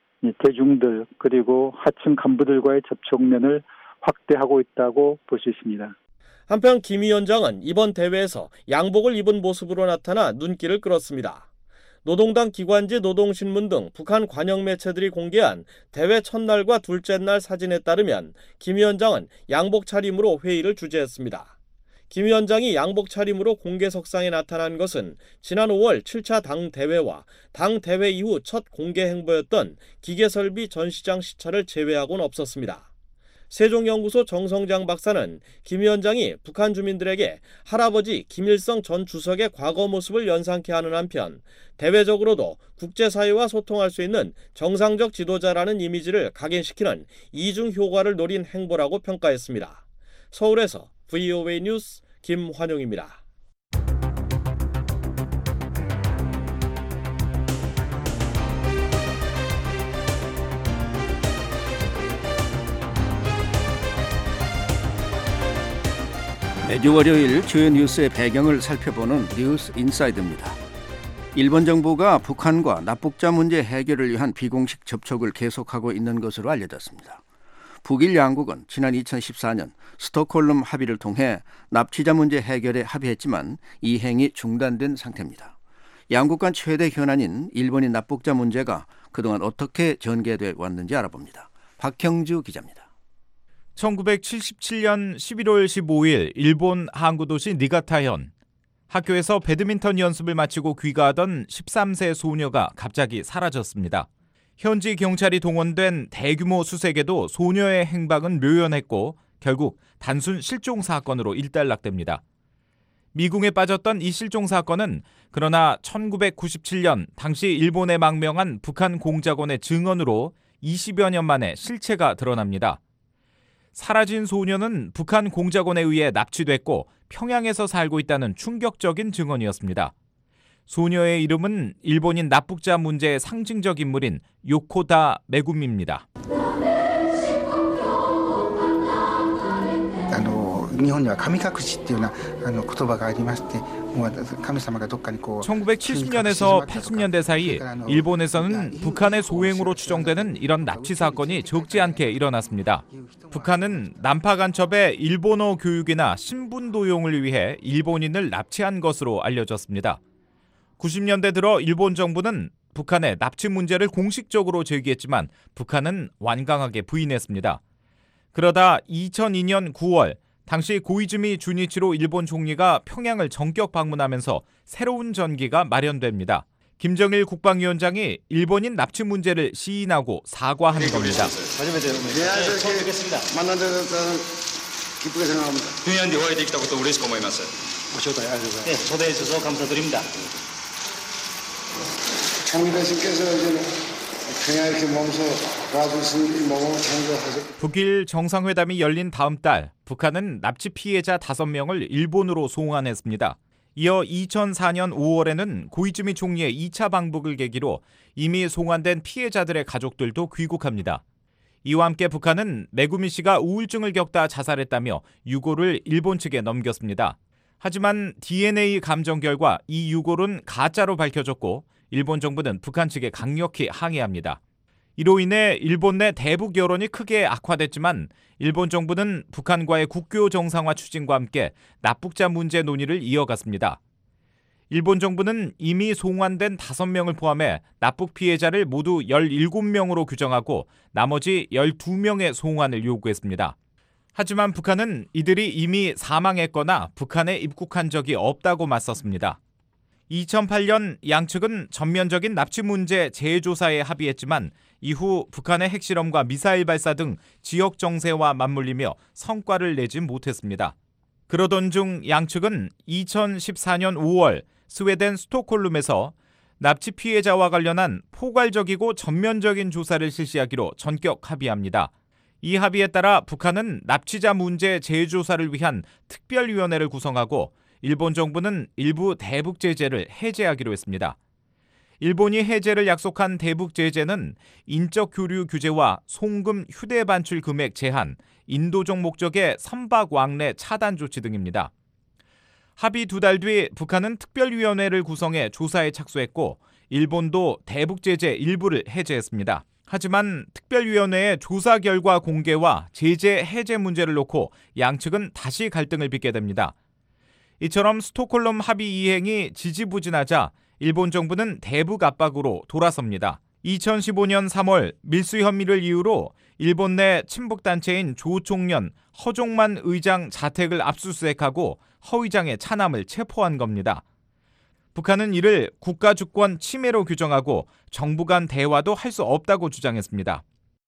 대중들 그리고 하층 간부들과의 접촉면을 확대하고 있다고 볼 수 있습니다. 한편 김 위원장은 이번 대회에서 양복을 입은 모습으로 나타나 눈길을 끌었습니다. 노동당 기관지 노동신문 등 북한 관영 매체들이 공개한 대회 첫날과 둘째 날 사진에 따르면 김 위원장은 양복 차림으로 회의를 주재했습니다. 김 위원장이 양복 차림으로 공개석상에 나타난 것은 지난 오월 칠 차 당 대회와 당 대회 이후 첫 공개 행보였던 기계설비 전시장 시찰을 제외하고는 없었습니다. 세종연구소 정성장 박사는 김 위원장이 북한 주민들에게 할아버지 김일성 전 주석의 과거 모습을 연상케 하는 한편 대외적으로도 국제사회와 소통할 수 있는 정상적 지도자라는 이미지를 각인시키는 이중 효과를 노린 행보라고 평가했습니다. 서울에서 브이오에이 뉴스 김환용입니다. 매주 월요일 주요 뉴스의 배경을 살펴보는 뉴스 인사이드입니다. 일본 정부가 북한과 납북자 문제 해결을 위한 비공식 접촉을 계속하고 있는 것으로 알려졌습니다. 북일 양국은 지난 이천십사 년 스톡홀름 합의를 통해 납치자 문제 해결에 합의했지만 이 행이 중단된 상태입니다. 양국 간 최대 현안인 일본인 납북자 문제가 그동안 어떻게 전개돼 왔는지 알아봅니다. 박형주 기자입니다. 천구백칠십칠 년 십일월 십오일 일본 항구 도시 니가타현. 학교에서 배드민턴 연습을 마치고 귀가하던 십삼 세 소녀가 갑자기 사라졌습니다. 현지 경찰이 동원된 대규모 수색에도 소녀의 행방은 묘연했고 결국 단순 실종 사건으로 일단락됩니다. 미궁에 빠졌던 이 실종 사건은 그러나 천구백구십칠 년 당시 일본에 망명한 북한 공작원의 증언으로 이십여 년 만에 실체가 드러납니다. 사라진 소녀는 북한 공작원에 의해 납치됐고 평양에서 살고 있다는 충격적인 증언이었습니다. 소녀의 이름은 일본인 납북자 문제의 상징적 인물인 요코다 메구미입니다. 日本には神隠しっていうようなあの言葉がありまして、もう神様がどっかにこう 천구백칠십 년에서 팔십 년대 사이 일본에서는 북한의 소행으로 추정되는 이런 납치 사건이 적지 않게 일어났습니다. 북한은 난파 간첩의 일본어 교육이나 신분 도용을 위해 일본인을 납치한 것으로 알려졌습니다. 구십 년대 들어 일본 정부는 북한의 납치 문제를 공식적으로 제기했지만 북한은 완강하게 부인했습니다. 그러다 이천이 년 구월 당시 고이즈미 주니치로 일본 총리가 평양을 전격 방문하면서 새로운 전기가 마련됩니다. 김정일 국방위원장이 일본인 납치 문제를 시인하고 사과하는 겁니다. 처음 뵙겠습니다. 기쁘게 생각합니다. 평양에 오해できたこと嬉しく思います. 초대해 네, 초대해 주셔서 감사드립니다. 총리 대신께서 이제는 평양에 이렇게 몸소 와주신 몸을 참조하죠. 북일 정상회담이 열린 다음 달 북한은 납치 피해자 다섯 명을 일본으로 송환했습니다. 이어 이천사 년 오월에는 고이즈미 총리의 이 차 방북을 계기로 이미 송환된 피해자들의 가족들도 귀국합니다. 이와 함께 북한은 메구미 씨가 우울증을 겪다 자살했다며 유고를 일본 측에 넘겼습니다. 하지만 디엔에이 감정 결과 이 유고는 가짜로 밝혀졌고 일본 정부는 북한 측에 강력히 항의합니다. 이로 인해 일본 내 대북 여론이 크게 악화됐지만 일본 정부는 북한과의 국교 정상화 추진과 함께 납북자 문제 논의를 이어갔습니다. 일본 정부는 이미 송환된 다섯 명을 포함해 납북 피해자를 모두 열일곱 명으로 규정하고 나머지 열두 명의 송환을 요구했습니다. 하지만 북한은 이들이 이미 사망했거나 북한에 입국한 적이 없다고 맞섰습니다. 이천팔 년 양측은 전면적인 납치 문제 재조사에 합의했지만 이후 북한의 핵실험과 미사일 발사 등 지역 정세와 맞물리며 성과를 내지 못했습니다. 그러던 중 양측은 이천십사 년 오월 스웨덴 스톡홀름에서 납치 피해자와 관련한 포괄적이고 전면적인 조사를 실시하기로 전격 합의합니다. 이 합의에 따라 북한은 납치자 문제 재조사를 위한 특별위원회를 구성하고 일본 정부는 일부 대북 제재를 해제하기로 했습니다. 일본이 해제를 약속한 대북 제재는 인적 교류 규제와 송금 휴대 반출 금액 제한, 인도적 목적의 선박 왕래 차단 조치 등입니다. 합의 두 달 뒤 북한은 특별위원회를 구성해 조사에 착수했고 일본도 대북 제재 일부를 해제했습니다. 하지만 특별위원회의 조사 결과 공개와 제재 해제 문제를 놓고 양측은 다시 갈등을 빚게 됩니다. 이처럼 스톡홀름 합의 이행이 지지부진하자 일본 정부는 대북 압박으로 돌아섭니다. 이천십오 년 삼월 밀수 혐의를 이유로 일본 내 친북단체인 조총련 허종만 의장 자택을 압수수색하고 허 의장의 차남을 체포한 겁니다. 북한은 이를 국가주권 침해로 규정하고 정부 간 대화도 할 수 없다고 주장했습니다.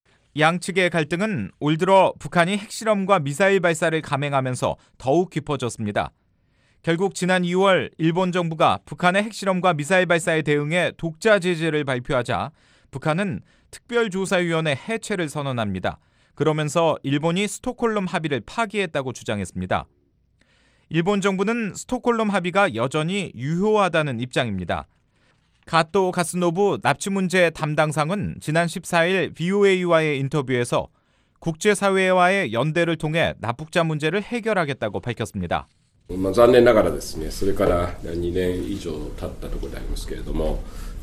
양측의 갈등은 올 들어 북한이 핵실험과 미사일 발사를 감행하면서 더욱 깊어졌습니다. 결국 지난 이월 일본 정부가 북한의 핵실험과 미사일 발사에 대응해 독자 제재를 발표하자 북한은 특별조사위원회 해체를 선언합니다. 그러면서 일본이 스톡홀름 합의를 파기했다고 주장했습니다. 일본 정부는 스톡홀름 합의가 여전히 유효하다는 입장입니다. 가토 가스노부 납치 문제 담당상은 지난 십사 일 브이오에이와의 인터뷰에서 국제사회와의 연대를 통해 납북자 문제를 해결하겠다고 밝혔습니다. 残念ながらですね、それからにねん以上経ったところでありますけれども、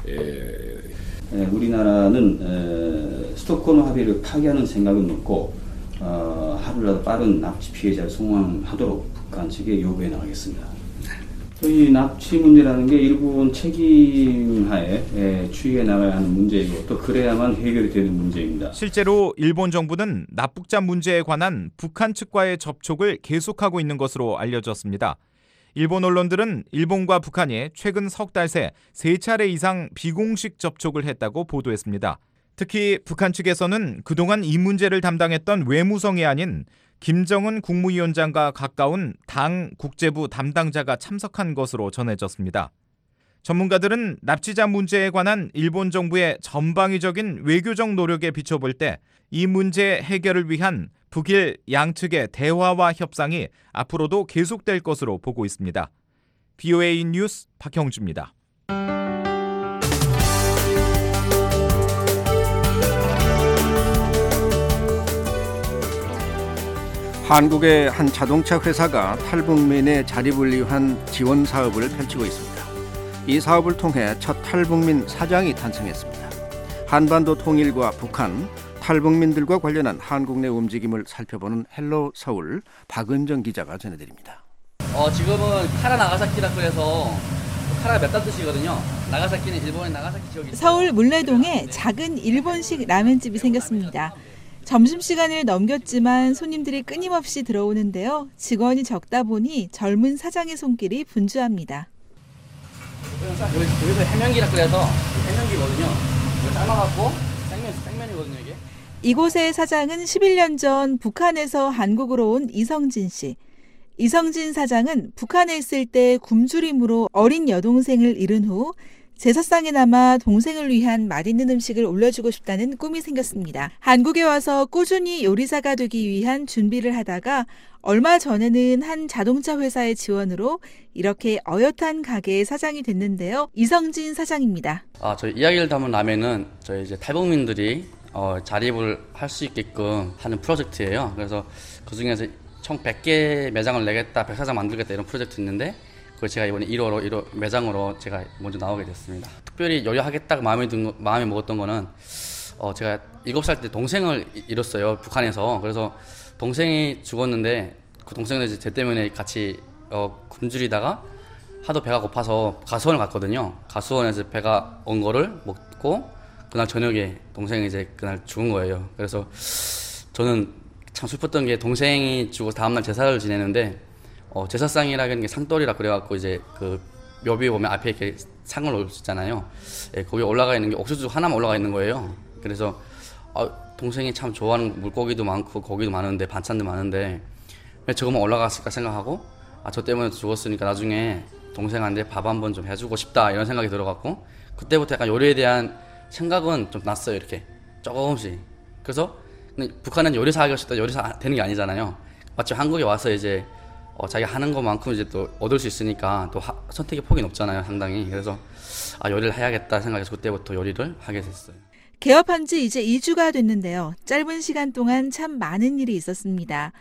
우리나라는 스톡홀름 합의를 파기하는 생각은 없고 하루라도 빠른 납치 피해자를 송환하도록 북한 측에 요구해 나가겠습니다. 이 납치 문제라는 게 일본 책임하에 추이해 나가야 하는 문제이고 또 그래야만 해결이 되는 문제입니다. 실제로 일본 정부는 납북자 문제에 관한 북한 측과의 접촉을 계속하고 있는 것으로 알려졌습니다. 일본 언론들은 일본과 북한이 최근 석 달 새 세 차례 이상 비공식 접촉을 했다고 보도했습니다. 특히 북한 측에서는 그동안 이 문제를 담당했던 외무성이 아닌 김정은 국무위원장과 가까운 당 국제부 담당자가 참석한 것으로 전해졌습니다. 전문가들은 납치자 문제에 관한 일본 정부의 전방위적인 외교적 노력에 비춰볼 때 이 문제 해결을 위한 북일 양측의 대화와 협상이 앞으로도 계속될 것으로 보고 있습니다. 브이오에이 뉴스 박형주입니다. 한국의 한 자동차 회사가 탈북민의 자립을 위한 지원 사업을 펼치고 있습니다. 이 사업을 통해 첫 탈북민 사장이 탄생했습니다. 한반도 통일과 북한, 탈북민들과 관련한 한국 내 움직임을 살펴보는 헬로 서울 박은정 기자가 전해드립니다. 어, 지금은 카라 나가사키라 그래서 카라 몇 단 뜻이거든요. 나가사키는 일본의 나가사키 지역이. 서울 물레동에 작은 일본식 라면집이 생겼습니다. 점심시간을 넘겼지만 손님들이 끊임없이 들어오는데요. 직원이 적다 보니 젊은 사장의 손길이 분주합니다. 여기서 해면기라 그래서 해면기거든요. 이거 삶아갖고 생면, 생면이거든요 이게. 이곳의 사장은 십일 년 전 북한에서 한국으로 온 이성진 씨. 이성진 사장은 북한에 있을 때 굶주림으로 어린 여동생을 잃은 후 제사상에 남아 동생을 위한 맛있는 음식을 올려주고 싶다는 꿈이 생겼습니다. 한국에 와서 꾸준히 요리사가 되기 위한 준비를 하다가 얼마 전에는 한 자동차 회사의 지원으로 이렇게 어엿한 가게의 사장이 됐는데요. 이성진 사장입니다. 아, 저희 이야기를 담은 라면은 저희 이제 탈북민들이 어, 자립을 할 수 있게끔 하는 프로젝트예요. 그래서 그 중에서 총 백 개 매장을 내겠다, 백사장 만들겠다 이런 프로젝트 있는데 그걸 제가 이번에 일 호로, 일 호 매장으로 제가 먼저 나오게 됐습니다. 특별히 요리하겠다고 마음에 든 거, 마음에 먹었던 거는 어, 제가 일곱 살 때 동생을 잃었어요. 북한에서. 그래서 동생이 죽었는데 그 동생은 이제 제 때문에 같이 어, 굶주리다가 하도 배가 고파서 가수원을 갔거든요. 가수원에서 배가 온 거를 먹고 그날 저녁에 동생이 이제 그날 죽은 거예요. 그래서 저는 참 슬펐던 게 동생이 죽어서 다음날 제사를 지내는데 어, 제사상이라는 게 상떨이라 그래갖고 이제 그 묘비에 보면 앞에 이렇게 상을 놓을 수 있잖아요. 예, 거기에 올라가 있는 게 옥수수 하나만 올라가 있는 거예요. 그래서 어, 동생이 참 좋아하는 물고기도 많고 고기도 많은데 반찬도 많은데 왜 저거만 올라갔을까 생각하고 아, 저 때문에 죽었으니까 나중에 동생한테 밥 한번 좀 해주고 싶다 이런 생각이 들어갖고 그때부터 약간 요리에 대한 생각은 좀 났어요. 이렇게 조금씩. 그래서 근데 북한은 요리사 하기 싫다 요리사 되는 게 아니잖아요. 마치 한국에 와서 이제 어, 자기가 하는 것만큼 이제 또 얻을 수 있으니까 또 하, 선택의 폭이 높잖아요, 상당히. 그래서 아, 요리를 해야겠다 생각해서 그때부터 요리를 하게 됐어요. 개업한 지 이제 이 주가 됐는데요. 짧은 시간 동안 참 많은 일이 있었습니다.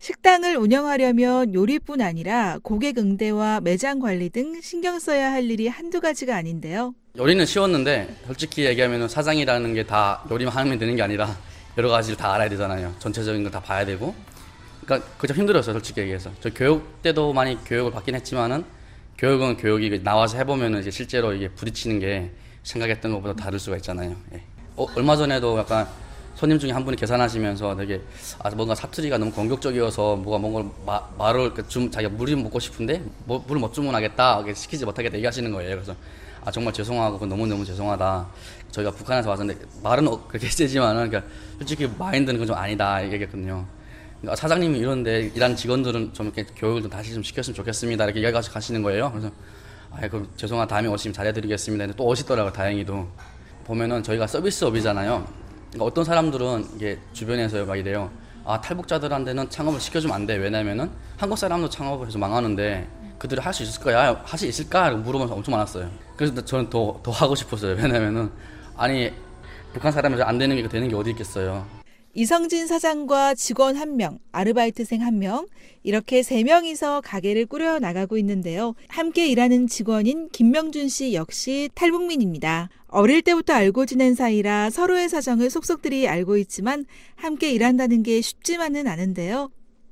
식당을 운영하려면 요리뿐 아니라 고객 응대와 매장 관리 등 신경 써야 할 일이 한두 가지가 아닌데요. 요리는 쉬웠는데 솔직히 얘기하면 사장이라는 게 다 요리만 하면 되는 게 아니라 여러 가지를 다 알아야 되잖아요. 전체적인 걸 다 봐야 되고. 그러니까 그게 좀 힘들었어요, 솔직히 얘기해서. 저 교육 때도 많이 교육을 받긴 했지만은 교육은 교육이 나와서 해보면은 이제 실제로 이게 부딪히는 게 생각했던 것보다 다를 수가 있잖아요. 예. 어, 얼마 전에도 약간 손님 중에 한 분이 계산하시면서 되게 아, 뭔가 사투리가 너무 공격적이어서 뭐가 뭔가 마, 말을 좀 자기가 물이 먹고 싶은데 뭐, 물을 못 주문하겠다, 시키지 못하겠다 얘기하시는 거예요. 그래서 아, 정말 죄송하고 너무너무 죄송하다. 저희가 북한에서 왔는데 말은 그렇게 세지만은 그러니까 솔직히 마인드는 그건 좀 아니다 얘기했거든요. 그러니까 사장님이 이런데 일하는 직원들은 좀 이렇게 교육을 좀 다시 좀 시켰으면 좋겠습니다. 이렇게 이야기하시 가시는 거예요. 그래서 아, 그럼 죄송하다. 다음에 오시면 잘해드리겠습니다. 근데 또 오시더라고요. 다행히도. 보면은 저희가 서비스업이잖아요. 그러니까 어떤 사람들은 이게 주변에서 막 이래요. 아, 탈북자들한테는 창업을 시켜주면 안 돼. 왜냐면은 한국 사람도 창업을 해서 망하는데 그들이 할 수 있을 거야? 할 수 있을까? 물어보면서 엄청 많았어요. 그래서 저는 더, 더 하고 싶었어요. 왜냐면은 아니 북한 사람이 안 되는 게 되는 게 어디 있겠어요. 이성진 사장과 직원 한 명, 아르바이트생 한 명, 이렇게 세 명이서 가게를 꾸려 나가고 있는데요. 함께 일하는 직원인 김명준 씨 역시 탈북민입니다. 어릴 때부터 알고 지낸 사이라 서로의 사정을 속속들이 알고 있지만 함께 일한다는 게 쉽지만은 않은데요.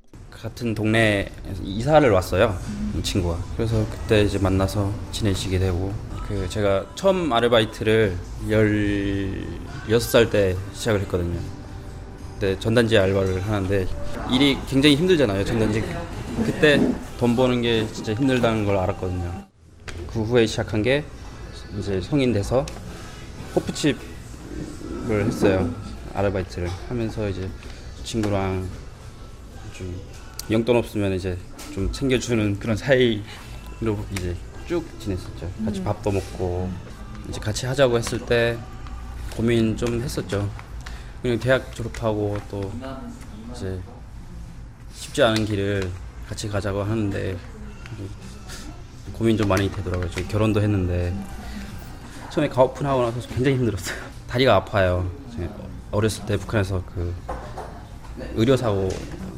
같은 동네에 이사를 왔어요, 이 친구가. 그래서 그때 이제 만나서 친해지게 되고, 그 제가 처음 아르바이트를 열여섯 살 때 시작을 했거든요. 그때 전단지 알바를 하는데 일이 굉장히 힘들잖아요, 전단지. 그때 돈 버는 게 진짜 힘들다는 걸 알았거든요. 그 후에 시작한 게 이제 성인 돼서 호프집을 했어요. 아르바이트를 하면서 이제 친구랑 좀 용돈 없으면 이제 좀 챙겨주는 그런 사이로 이제 쭉 지냈었죠. 같이 밥도 먹고 이제 같이 하자고 했을 때 고민 좀 했었죠. 그냥 대학 졸업하고 또 이제 쉽지 않은 길을 같이 가자고 하는데 고민 좀 많이 되더라고요. 저희 결혼도 했는데 처음에 가업 오픈하고 나서 굉장히 힘들었어요. 다리가 아파요. 어렸을 때 북한에서 그 의료사고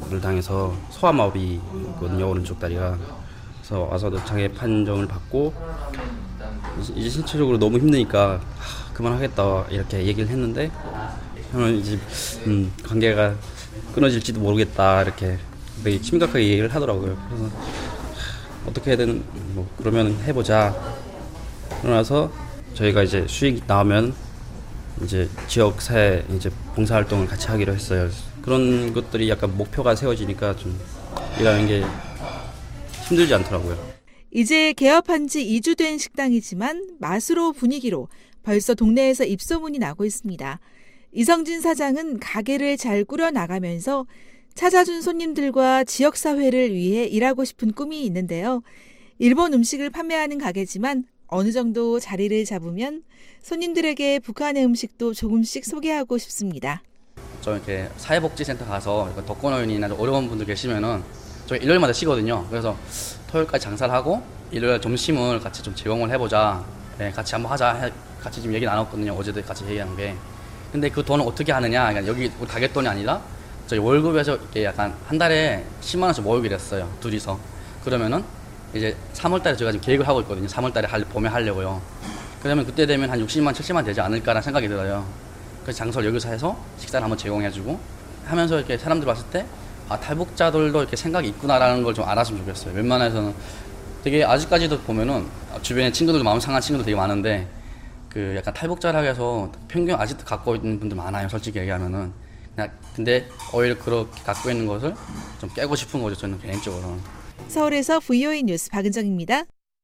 장애를 당해서 소아마비 있거든요, 오른쪽 다리가. 그래서 와서 장애 판정을 받고 이제 신체적으로 너무 힘드니까 하, 그만하겠다 이렇게 얘기를 했는데 형은 이제 음, 관계가 끊어질지도 모르겠다 이렇게 되게 심각하게 얘기를 하더라고요. 그래서 하, 어떻게 해야 뭐 그러면 해보자. 그러나서 저희가 이제 수익 나오면 이제 지역사회 이제 봉사활동을 같이 하기로 했어요. 그런 것들이 약간 목표가 세워지니까 좀 일하는 게 힘들지 않더라고요. 이제 개업한 지 이 주 된 식당이지만 맛으로 분위기로 벌써 동네에서 입소문이 나고 있습니다. 이성진 사장은 가게를 잘 꾸려나가면서 찾아준 손님들과 지역사회를 위해 일하고 싶은 꿈이 있는데요. 일본 음식을 판매하는 가게지만 어느 정도 자리를 잡으면 손님들에게 북한의 음식도 조금씩 소개하고 싶습니다. 저 이렇게 사회복지센터 가서 독거노인이나 어려운 분들 계시면은 저희 일요일마다 쉬거든요. 그래서 토요일까지 장사를 하고 일요일 점심을 같이 좀 제공을 해보자. 네, 같이 한번 하자. 같이 좀 얘기 나눴거든요. 어제도 같이 얘기한 게. 근데 그 돈을 어떻게 하느냐? 그러니까 여기 우리 가게 돈이 아니라 저희 월급에서 이렇게 약간 한 달에 십만 원씩 모으기로 했어요. 둘이서. 그러면은 이제 삼월 달에 저희가 지금 계획을 하고 있거든요. 삼월 달에 할, 봄에 하려고요. 그러면 그때 되면 한 육십만, 칠십만 되지 않을까라는 생각이 들어요. 그래서 장소를 여기서 해서 식사를 한번 제공해주고 하면서 이렇게 사람들 왔을 때 아, 탈북자들도 이렇게 생각이 있구나라는 걸 좀 알았으면 좋겠어요. 웬만해서는 되게 아직까지도 보면은 주변에 친구들도 마음 상한 친구들 되게 많은데 그 약간 탈북자라고 해서 편견 아직도 갖고 있는 분들 많아요. 솔직히 얘기하면은. 그냥 근데 오히려 그렇게 갖고 있는 것을 좀 깨고 싶은 거죠. 저는 개인적으로. 서울에서 브이오에이 뉴스 박은정입니다.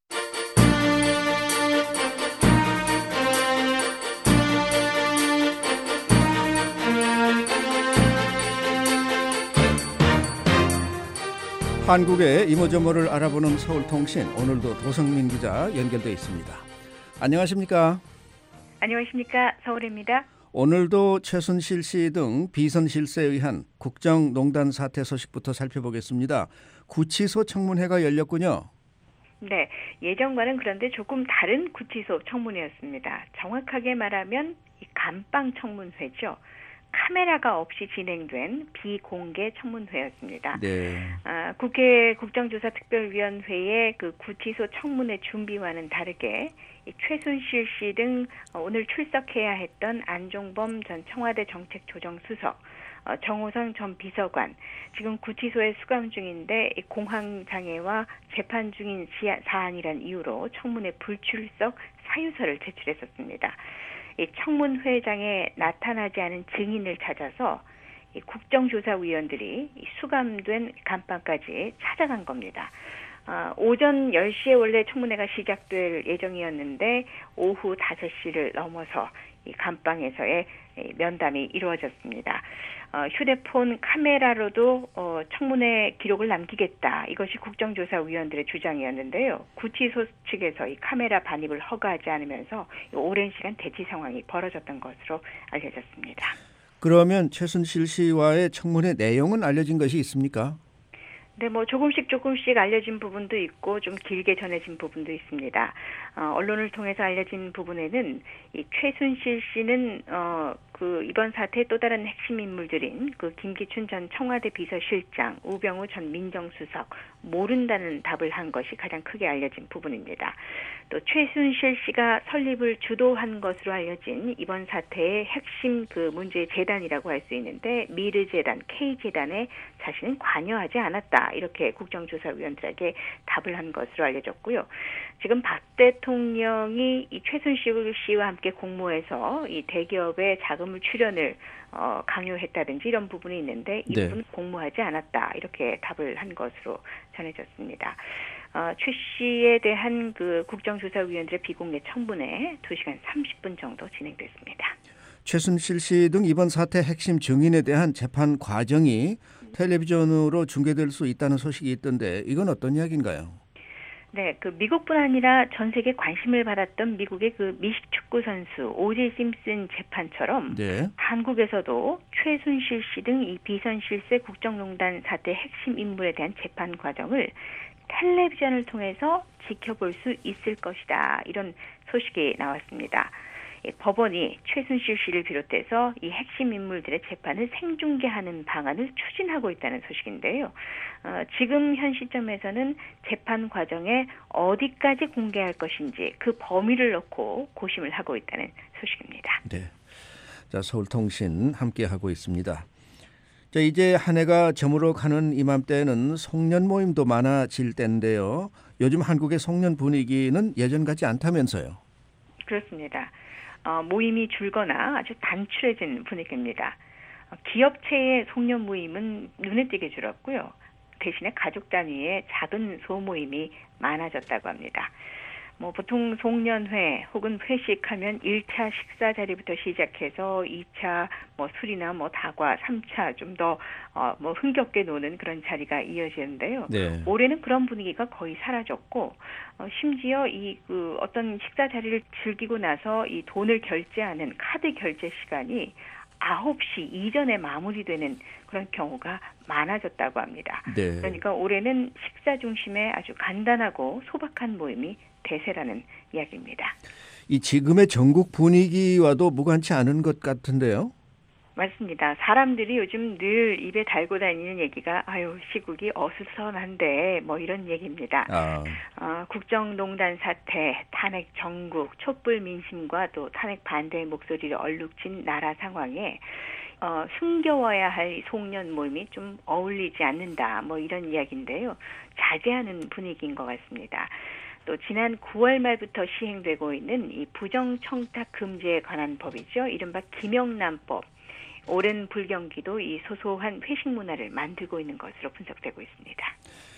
한국의 이모저모를 알아보는 서울통신, 오늘도 도성민 기자 연결돼 있습니다. 안녕하십니까? 안녕하십니까? 서울입니다. 오늘도 최순실 씨 등 비선 실세에 의한 국정농단 사태 소식부터 살펴보겠습니다. 구치소 청문회가 열렸군요. 네, 예전과는 그런데 조금 다른 구치소 청문회였습니다. 정확하게 말하면 이 감방 청문회죠. 카메라가 없이 진행된 비공개 청문회였습니다. 네. 아, 국회 국정조사특별위원회의 그 구치소 청문회 준비와는 다르게 이 최순실 씨 등 오늘 출석해야 했던 안종범 전 청와대 정책조정수석, 어, 정호성 전 비서관, 지금 구치소에 수감 중인데 공황장애와 재판 중인 사안이란 이유로 청문회 불출석 사유서를 제출했었습니다. 이 청문회장에 나타나지 않은 증인을 찾아서 이 국정조사위원들이 이 수감된 감방까지 찾아간 겁니다. 아, 오전 열 시에 원래 청문회가 시작될 예정이었는데 오후 다섯 시를 넘어서 이 감방에서의 면담이 이루어졌습니다. 어, 휴대폰 카메라로도 어, 청문회 기록을 남기겠다. 이것이 국정조사위원들의 주장이었는데요. 구치소 측에서 이 카메라 반입을 허가하지 않으면서 오랜 시간 대치 상황이 벌어졌던 것으로 알려졌습니다. 그러면 최순실 씨와의 청문회 내용은 알려진 것이 있습니까? 네, 뭐 조금씩 조금씩 알려진 부분도 있고 좀 길게 전해진 부분도 있습니다. 어, 언론을 통해서 알려진 부분에는 이 최순실 씨는 어, 그 이번 사태의 또 다른 핵심 인물들인 그 김기춘 전 청와대 비서실장, 우병우 전 민정수석 모른다는 답을 한 것이 가장 크게 알려진 부분입니다. 또 최순실 씨가 설립을 주도한 것으로 알려진 이번 사태의 핵심 그 문제의 재단이라고 할 수 있는데 미르재단, K재단에 자신은 관여하지 않았다. 이렇게 국정조사위원들에게 답을 한 것으로 알려졌고요. 지금 박 대통령이 이 최순실 씨와 함께 공모해서 이 대기업의 자금을 출연을 어, 강요했다든지 이런 부분이 있는데 이 부분은 네. 공모하지 않았다. 이렇게 답을 한 것으로 전해졌습니다. 어, 최 씨에 대한 그 국정조사위원들의 비공개 청문회 두 시간 삼십 분 정도 진행됐습니다. 최순실 씨 등 이번 사태 핵심 증인에 대한 재판 과정이 텔레비전으로 중계될 수 있다는 소식이 있던데 이건 어떤 이야기인가요? 네, 그 미국뿐 아니라 전 세계 관심을 받았던 미국의 그 미식 축구 선수 오지 심슨 재판처럼 네. 한국에서도 최순실 씨 등 이 비선 실세 국정농단 사태 핵심 인물에 대한 재판 과정을 텔레비전을 통해서 지켜볼 수 있을 것이다. 이런 소식이 나왔습니다. 법원이 최순실 씨를 비롯해서 이 핵심 인물들의 재판을 생중계하는 방안을 추진하고 있다는 소식인데요. 어, 지금 현 시점에서는 재판 과정에 어디까지 공개할 것인지 그 범위를 놓고 고심을 하고 있다는 소식입니다. 네. 자, 서울통신 함께하고 있습니다. 자, 이제 한 해가 저물어 가는 이맘때는 송년 모임도 많아질 때인데요. 요즘 한국의 송년 분위기는 예전 같지 않다면서요? 그렇습니다. 어, 모임이 줄거나 아주 단출해진 분위기입니다. 어, 기업체의 송년 모임은 눈에 띄게 줄었고요. 대신에 가족 단위의 작은 소모임이 많아졌다고 합니다. 뭐 보통 송년회 혹은 회식하면 일 차 식사 자리부터 시작해서 이 차 뭐 술이나 뭐 다과, 삼 차 좀 더 어 뭐 흥겹게 노는 그런 자리가 이어지는데요. 네. 올해는 그런 분위기가 거의 사라졌고 어 심지어 이 그 어떤 식사 자리를 즐기고 나서 이 돈을 결제하는 카드 결제 시간이 아홉 시 이전에 마무리되는 그런 경우가 많아졌다고 합니다. 네. 그러니까 올해는 식사 중심의 아주 간단하고 소박한 모임이 대세라는 이야기입니다. 이 지금의 전국 분위기와도 무관치 않은 것 같은데요? 맞습니다. 사람들이 요즘 늘 입에 달고 다니는 얘기가 아유 시국이 어수선한데 뭐 이런 얘기입니다. 아. 어, 국정농단 사태, 탄핵 정국, 촛불 민심과 또 탄핵 반대의 목소리를 얼룩진 나라 상황에 어, 숨겨워야 할 송년 모임이 좀 어울리지 않는다. 뭐 이런 이야기인데요. 자제하는 분위기인 것 같습니다. 또 지난 구월 말부터 시행되고 있는 이 부정청탁 금지에 관한 법이죠. 이른바 김영란법. 오랜 불경기도 이 소소한 회식 문화를 만들고 있는 것으로 분석되고 있습니다.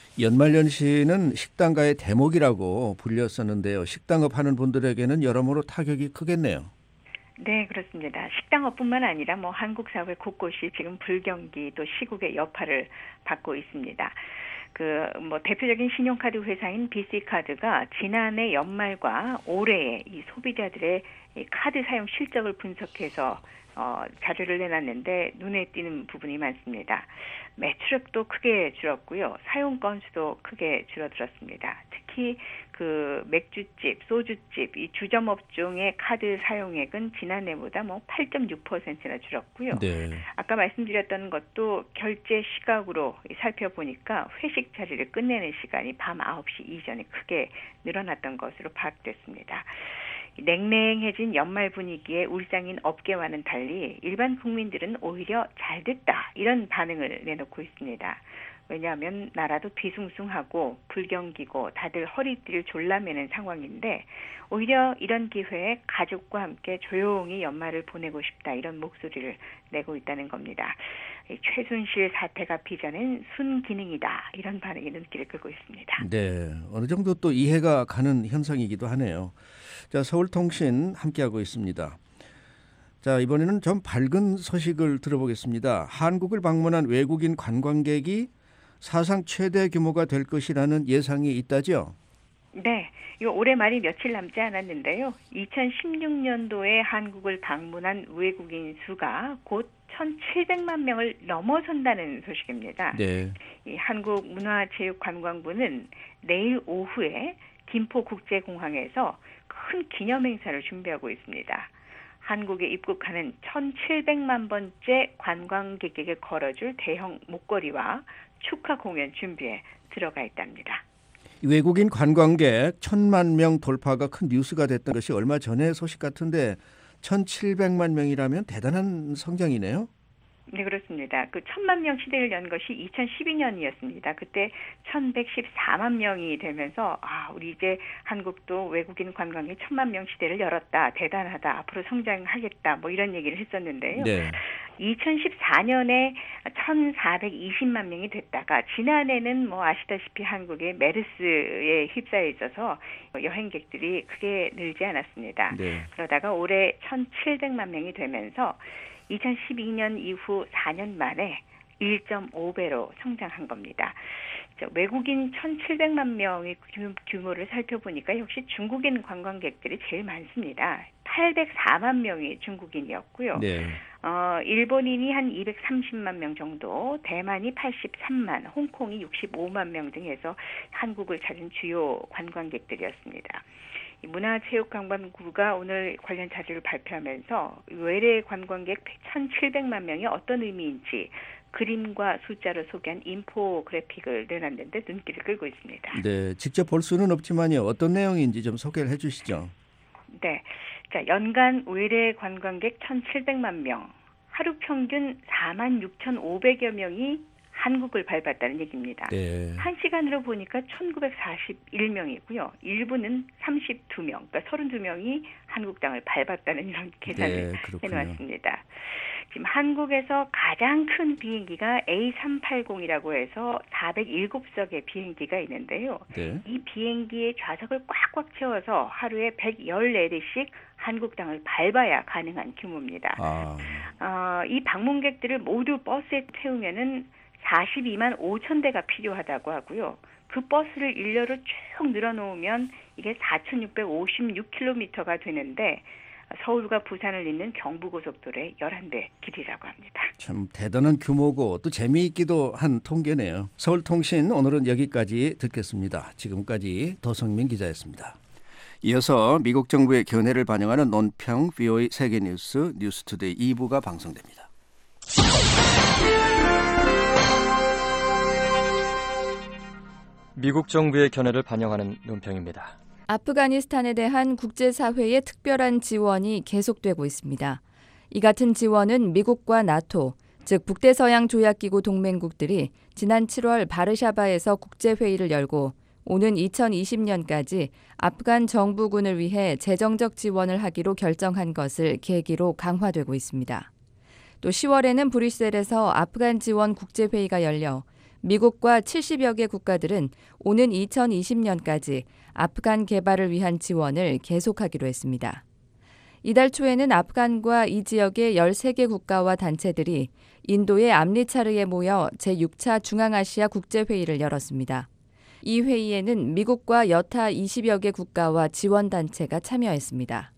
연말연시는 식당가의 대목이라고 불렸었는데요. 식당업 하는 분들에게는 여러모로 타격이 크겠네요. 네, 그렇습니다. 식당업뿐만 아니라 뭐 한국 사회 곳곳이 지금 불경기 또 시국의 여파를 받고 있습니다. 그 뭐 대표적인 신용카드 회사인 비씨카드가 지난해 연말과 올해의 이 소비자들의 이 카드 사용 실적을 분석해서 어, 자료를 내놨는데 눈에 띄는 부분이 많습니다. 매출액도 크게 줄었고요. 사용 건수도 크게 줄어들었습니다. 특히 그 맥주집, 소주집, 이 주점 업종의 카드 사용액은 지난해보다 뭐 팔 점 육 퍼센트나 줄었고요. 네. 아까 말씀드렸던 것도 결제 시각으로 살펴보니까 회식 자리를 끝내는 시간이 밤 아홉 시 이전에 크게 늘어났던 것으로 파악됐습니다. 냉랭해진 연말 분위기에 울상인 업계와는 달리 일반 국민들은 오히려 잘 됐다 이런 반응을 내놓고 있습니다. 왜냐하면 나라도 뒤숭숭하고 불경기고 다들 허리띠를 졸라매는 상황인데 오히려 이런 기회에 가족과 함께 조용히 연말을 보내고 싶다 이런 목소리를 내고 있다는 겁니다. 최순실 사태가 빚어낸 순기능이다 이런 반응이 눈길을 끌고 있습니다. 네, 어느 정도 또 이해가 가는 현상이기도 하네요. 자, 서울통신 함께하고 있습니다. 자, 이번에는 좀 밝은 소식을 들어보겠습니다. 한국을 방문한 외국인 관광객이 사상 최대 규모가 될 것이라는 예상이 있다죠? 네, 이거 올해 말이 며칠 남지 않았는데요. 이천십육 년도에 한국을 방문한 외국인 수가 곧 천칠백만 명을 넘어선다는 소식입니다. 네. 이 한국문화체육관광부는 내일 오후에 김포국제공항에서 큰 기념행사를 준비하고 있습니다. 한국에 입국하는 천칠백만 번째 관광객에게 걸어줄 대형 목걸이와 축하 공연 준비에 들어가 있답니다. 외국인 관광객 천만 명 돌파가 큰 뉴스가 됐던 것이 얼마 전의 소식 같은데 천칠백만 명이라면 대단한 성장이네요. 네, 그렇습니다. 그 천만 명 시대를 연 것이 이천십이 년이었습니다. 그때 천백십사만 명이 되면서 아, 우리 이제 한국도 외국인 관광객 천만 명 시대를 열었다. 대단하다. 앞으로 성장하겠다. 뭐 이런 얘기를 했었는데요. 네. 이천십사 년에 천사백이십만 명이 됐다가 지난해는 뭐 아시다시피 한국의 메르스에 휩싸여 있어서 여행객들이 크게 늘지 않았습니다. 네. 그러다가 올해 천칠백만 명이 되면서 이천십이 년 이후 사 년 만에 일 점 오 배로 성장한 겁니다. 외국인 천칠백만 명의 규모를 살펴보니까 역시 중국인 관광객들이 제일 많습니다. 팔백사만 명이 중국인이었고요. 네. 어, 일본인이 한 이백삼십만 명 정도, 대만이 팔십삼만, 홍콩이 육십오만 명 등에서 한국을 찾은 주요 관광객들이었습니다. 문화체육관광부가 오늘 관련 자료를 발표하면서 외래 관광객 천칠백만 명이 어떤 의미인지 그림과 숫자로 소개한 인포그래픽을 내놨는데 눈길을 끌고 있습니다. 네, 직접 볼 수는 없지만요. 어떤 내용인지 좀 소개를 해 주시죠. 네, 자, 연간 외래 관광객 천칠백만 명, 하루 평균 사만 육천오백여 명이 한국을 밟았다는 얘기입니다. 네. 한 시간으로 보니까 천구백사십일 명이고요. 일부는 삼십이 명, 그러니까 삼십이 명이 한국 땅을 밟았다는 이런 계산을 네, 해놓았습니다. 지금 한국에서 가장 큰 비행기가 에이 삼백팔십이라고 해서 사백칠 석의 비행기가 있는데요. 네. 이 비행기의 좌석을 꽉꽉 채워서 하루에 백십사 대씩 한국 땅을 밟아야 가능한 규모입니다. 아. 어, 이 방문객들을 모두 버스에 태우면은 사십이만 오천 대가 필요하다고 하고요. 그 버스를 일렬로 쭉 늘어놓으면 이게 사천육백오십육 킬로미터가 되는데 서울과 부산을 잇는 경부고속도로의 열한 배 길이라고 합니다. 참 대단한 규모고 또 재미있기도 한 통계네요. 서울통신 오늘은 여기까지 듣겠습니다. 지금까지 도성민 기자였습니다. 이어서 미국 정부의 견해를 반영하는 논평 브이오에이 세계뉴스 뉴스투데이 이 부가 방송됩니다. 미국 정부의 견해를 반영하는 논평입니다. 아프가니스탄에 대한 국제사회의 특별한 지원이 계속되고 있습니다. 이 같은 지원은 미국과 나토, 즉 북대서양 조약기구 동맹국들이 지난 칠월 바르샤바에서 국제회의를 열고 오는 이천이십 년까지 아프간 정부군을 위해 재정적 지원을 하기로 결정한 것을 계기로 강화되고 있습니다. 또 시월에는 브뤼셀에서 아프간 지원 국제회의가 열려 미국과 칠십여 개 국가들은 오는 이천이십 년까지 아프간 개발을 위한 지원을 계속하기로 했습니다. 이달 초에는 아프간과 이 지역의 열세 개 국가와 단체들이 인도의 암리차르에 모여 제육 차 중앙아시아 국제회의를 열었습니다. 이 회의에는 미국과 여타 이십여 개 국가와 지원단체가 참여했습니다.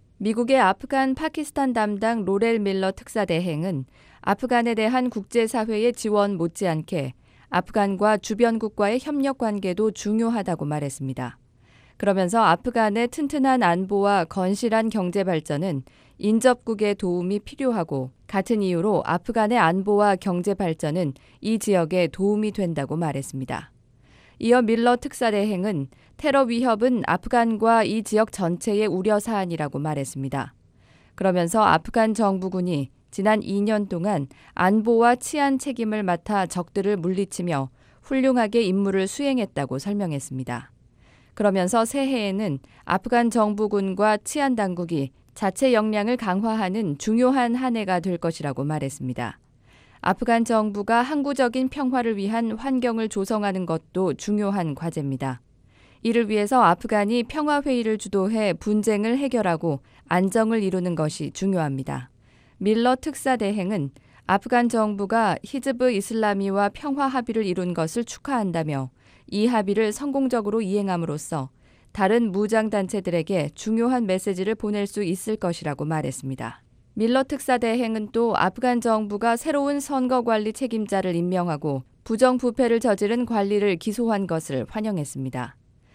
미국의 아프간 파키스탄 담당 로렐 밀러 특사대행은 아프간에 대한 국제사회의 지원 못지않게 아프간과 주변국과의 협력 관계도 중요하다고 말했습니다. 그러면서 아프간의 튼튼한 안보와 건실한 경제 발전은 인접국의 도움이 필요하고 같은 이유로 아프간의 안보와 경제 발전은 이 지역에 도움이 된다고 말했습니다. 이어 밀러 특사대행은 테러 위협은 아프간과 이 지역 전체의 우려 사안이라고 말했습니다. 그러면서 아프간 정부군이 지난 이 년 동안 안보와 치안 책임을 맡아 적들을 물리치며 훌륭하게 임무를 수행했다고 설명했습니다. 그러면서 새해에는 아프간 정부군과 치안 당국이 자체 역량을 강화하는 중요한 한 해가 될 것이라고 말했습니다. 아프간 정부가 항구적인 평화를 위한 환경을 조성하는 것도 중요한 과제입니다. 이를 위해서 아프간이 평화회의를 주도해 분쟁을 해결하고 안정을 이루는 것이 중요합니다. 밀러 특사대행은 아프간 정부가 히즈브 이슬라미와 평화 합의를 이룬 것을 축하한다며 이 합의를 성공적으로 이행함으로써 다른 무장단체들에게 중요한 메시지를 보낼 수 있을 것이라고 말했습니다. 밀러 특사대행은 또 아프간 정부가 새로운 선거관리 책임자를 임명하고 부정부패를 저지른 관리를 기소한 것을 환영했습니다.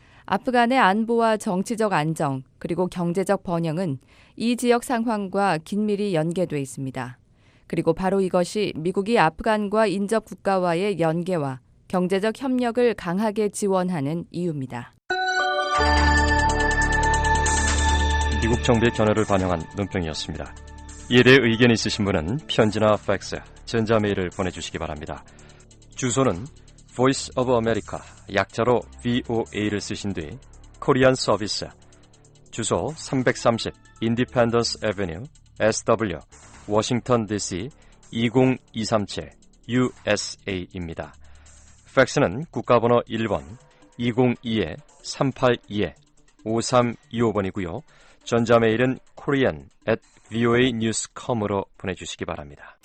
아프간의 안보와 정치적 안정 그리고 경제적 번영은 이 지역 상황과 긴밀히 연계돼 있습니다. 그리고 바로 이것이 미국이 아프간과 인접 국가와의 연계와 경제적 협력을 강하게 지원하는 이유입니다. 미국 정부의 견해를 반영한 논평이었습니다. 이에 대해 의견 있으신 분은 편지나 팩스, 전자메일을 보내주시기 바랍니다. 주소는 Voice of America, 약자로 브이오에이를 쓰신 뒤 코리안 서비스, 주소 삼백삼십 Independence Avenue, 에스더블유, 워싱턴 디씨 이공이삼칠 유에스에이입니다. 팩스는 국가번호 일 번 이공이 삼팔이 오삼이오 번이고요. 전자메일은 korean at 브이오에이 뉴스 닷컴으로 보내주시기 바랍니다.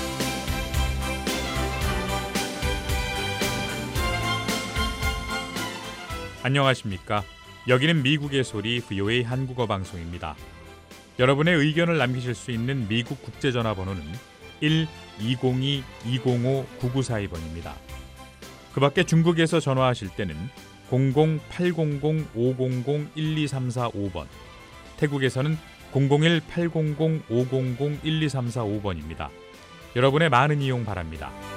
안녕하십니까? 여기는 미국의 소리 브이오에이 한국어 방송입니다. 여러분의 의견을 남기실 수 있는 미국 국제전화번호는 일 이공이 이공오 구구사이 번입니다. 그 밖에 중국에서 전화하실 때는 공공 팔공공 오공공 일이삼사오 번, 태국에서는 공공일 팔공공 오공공 일이삼사오 번입니다. 여러분의 많은 이용 바랍니다.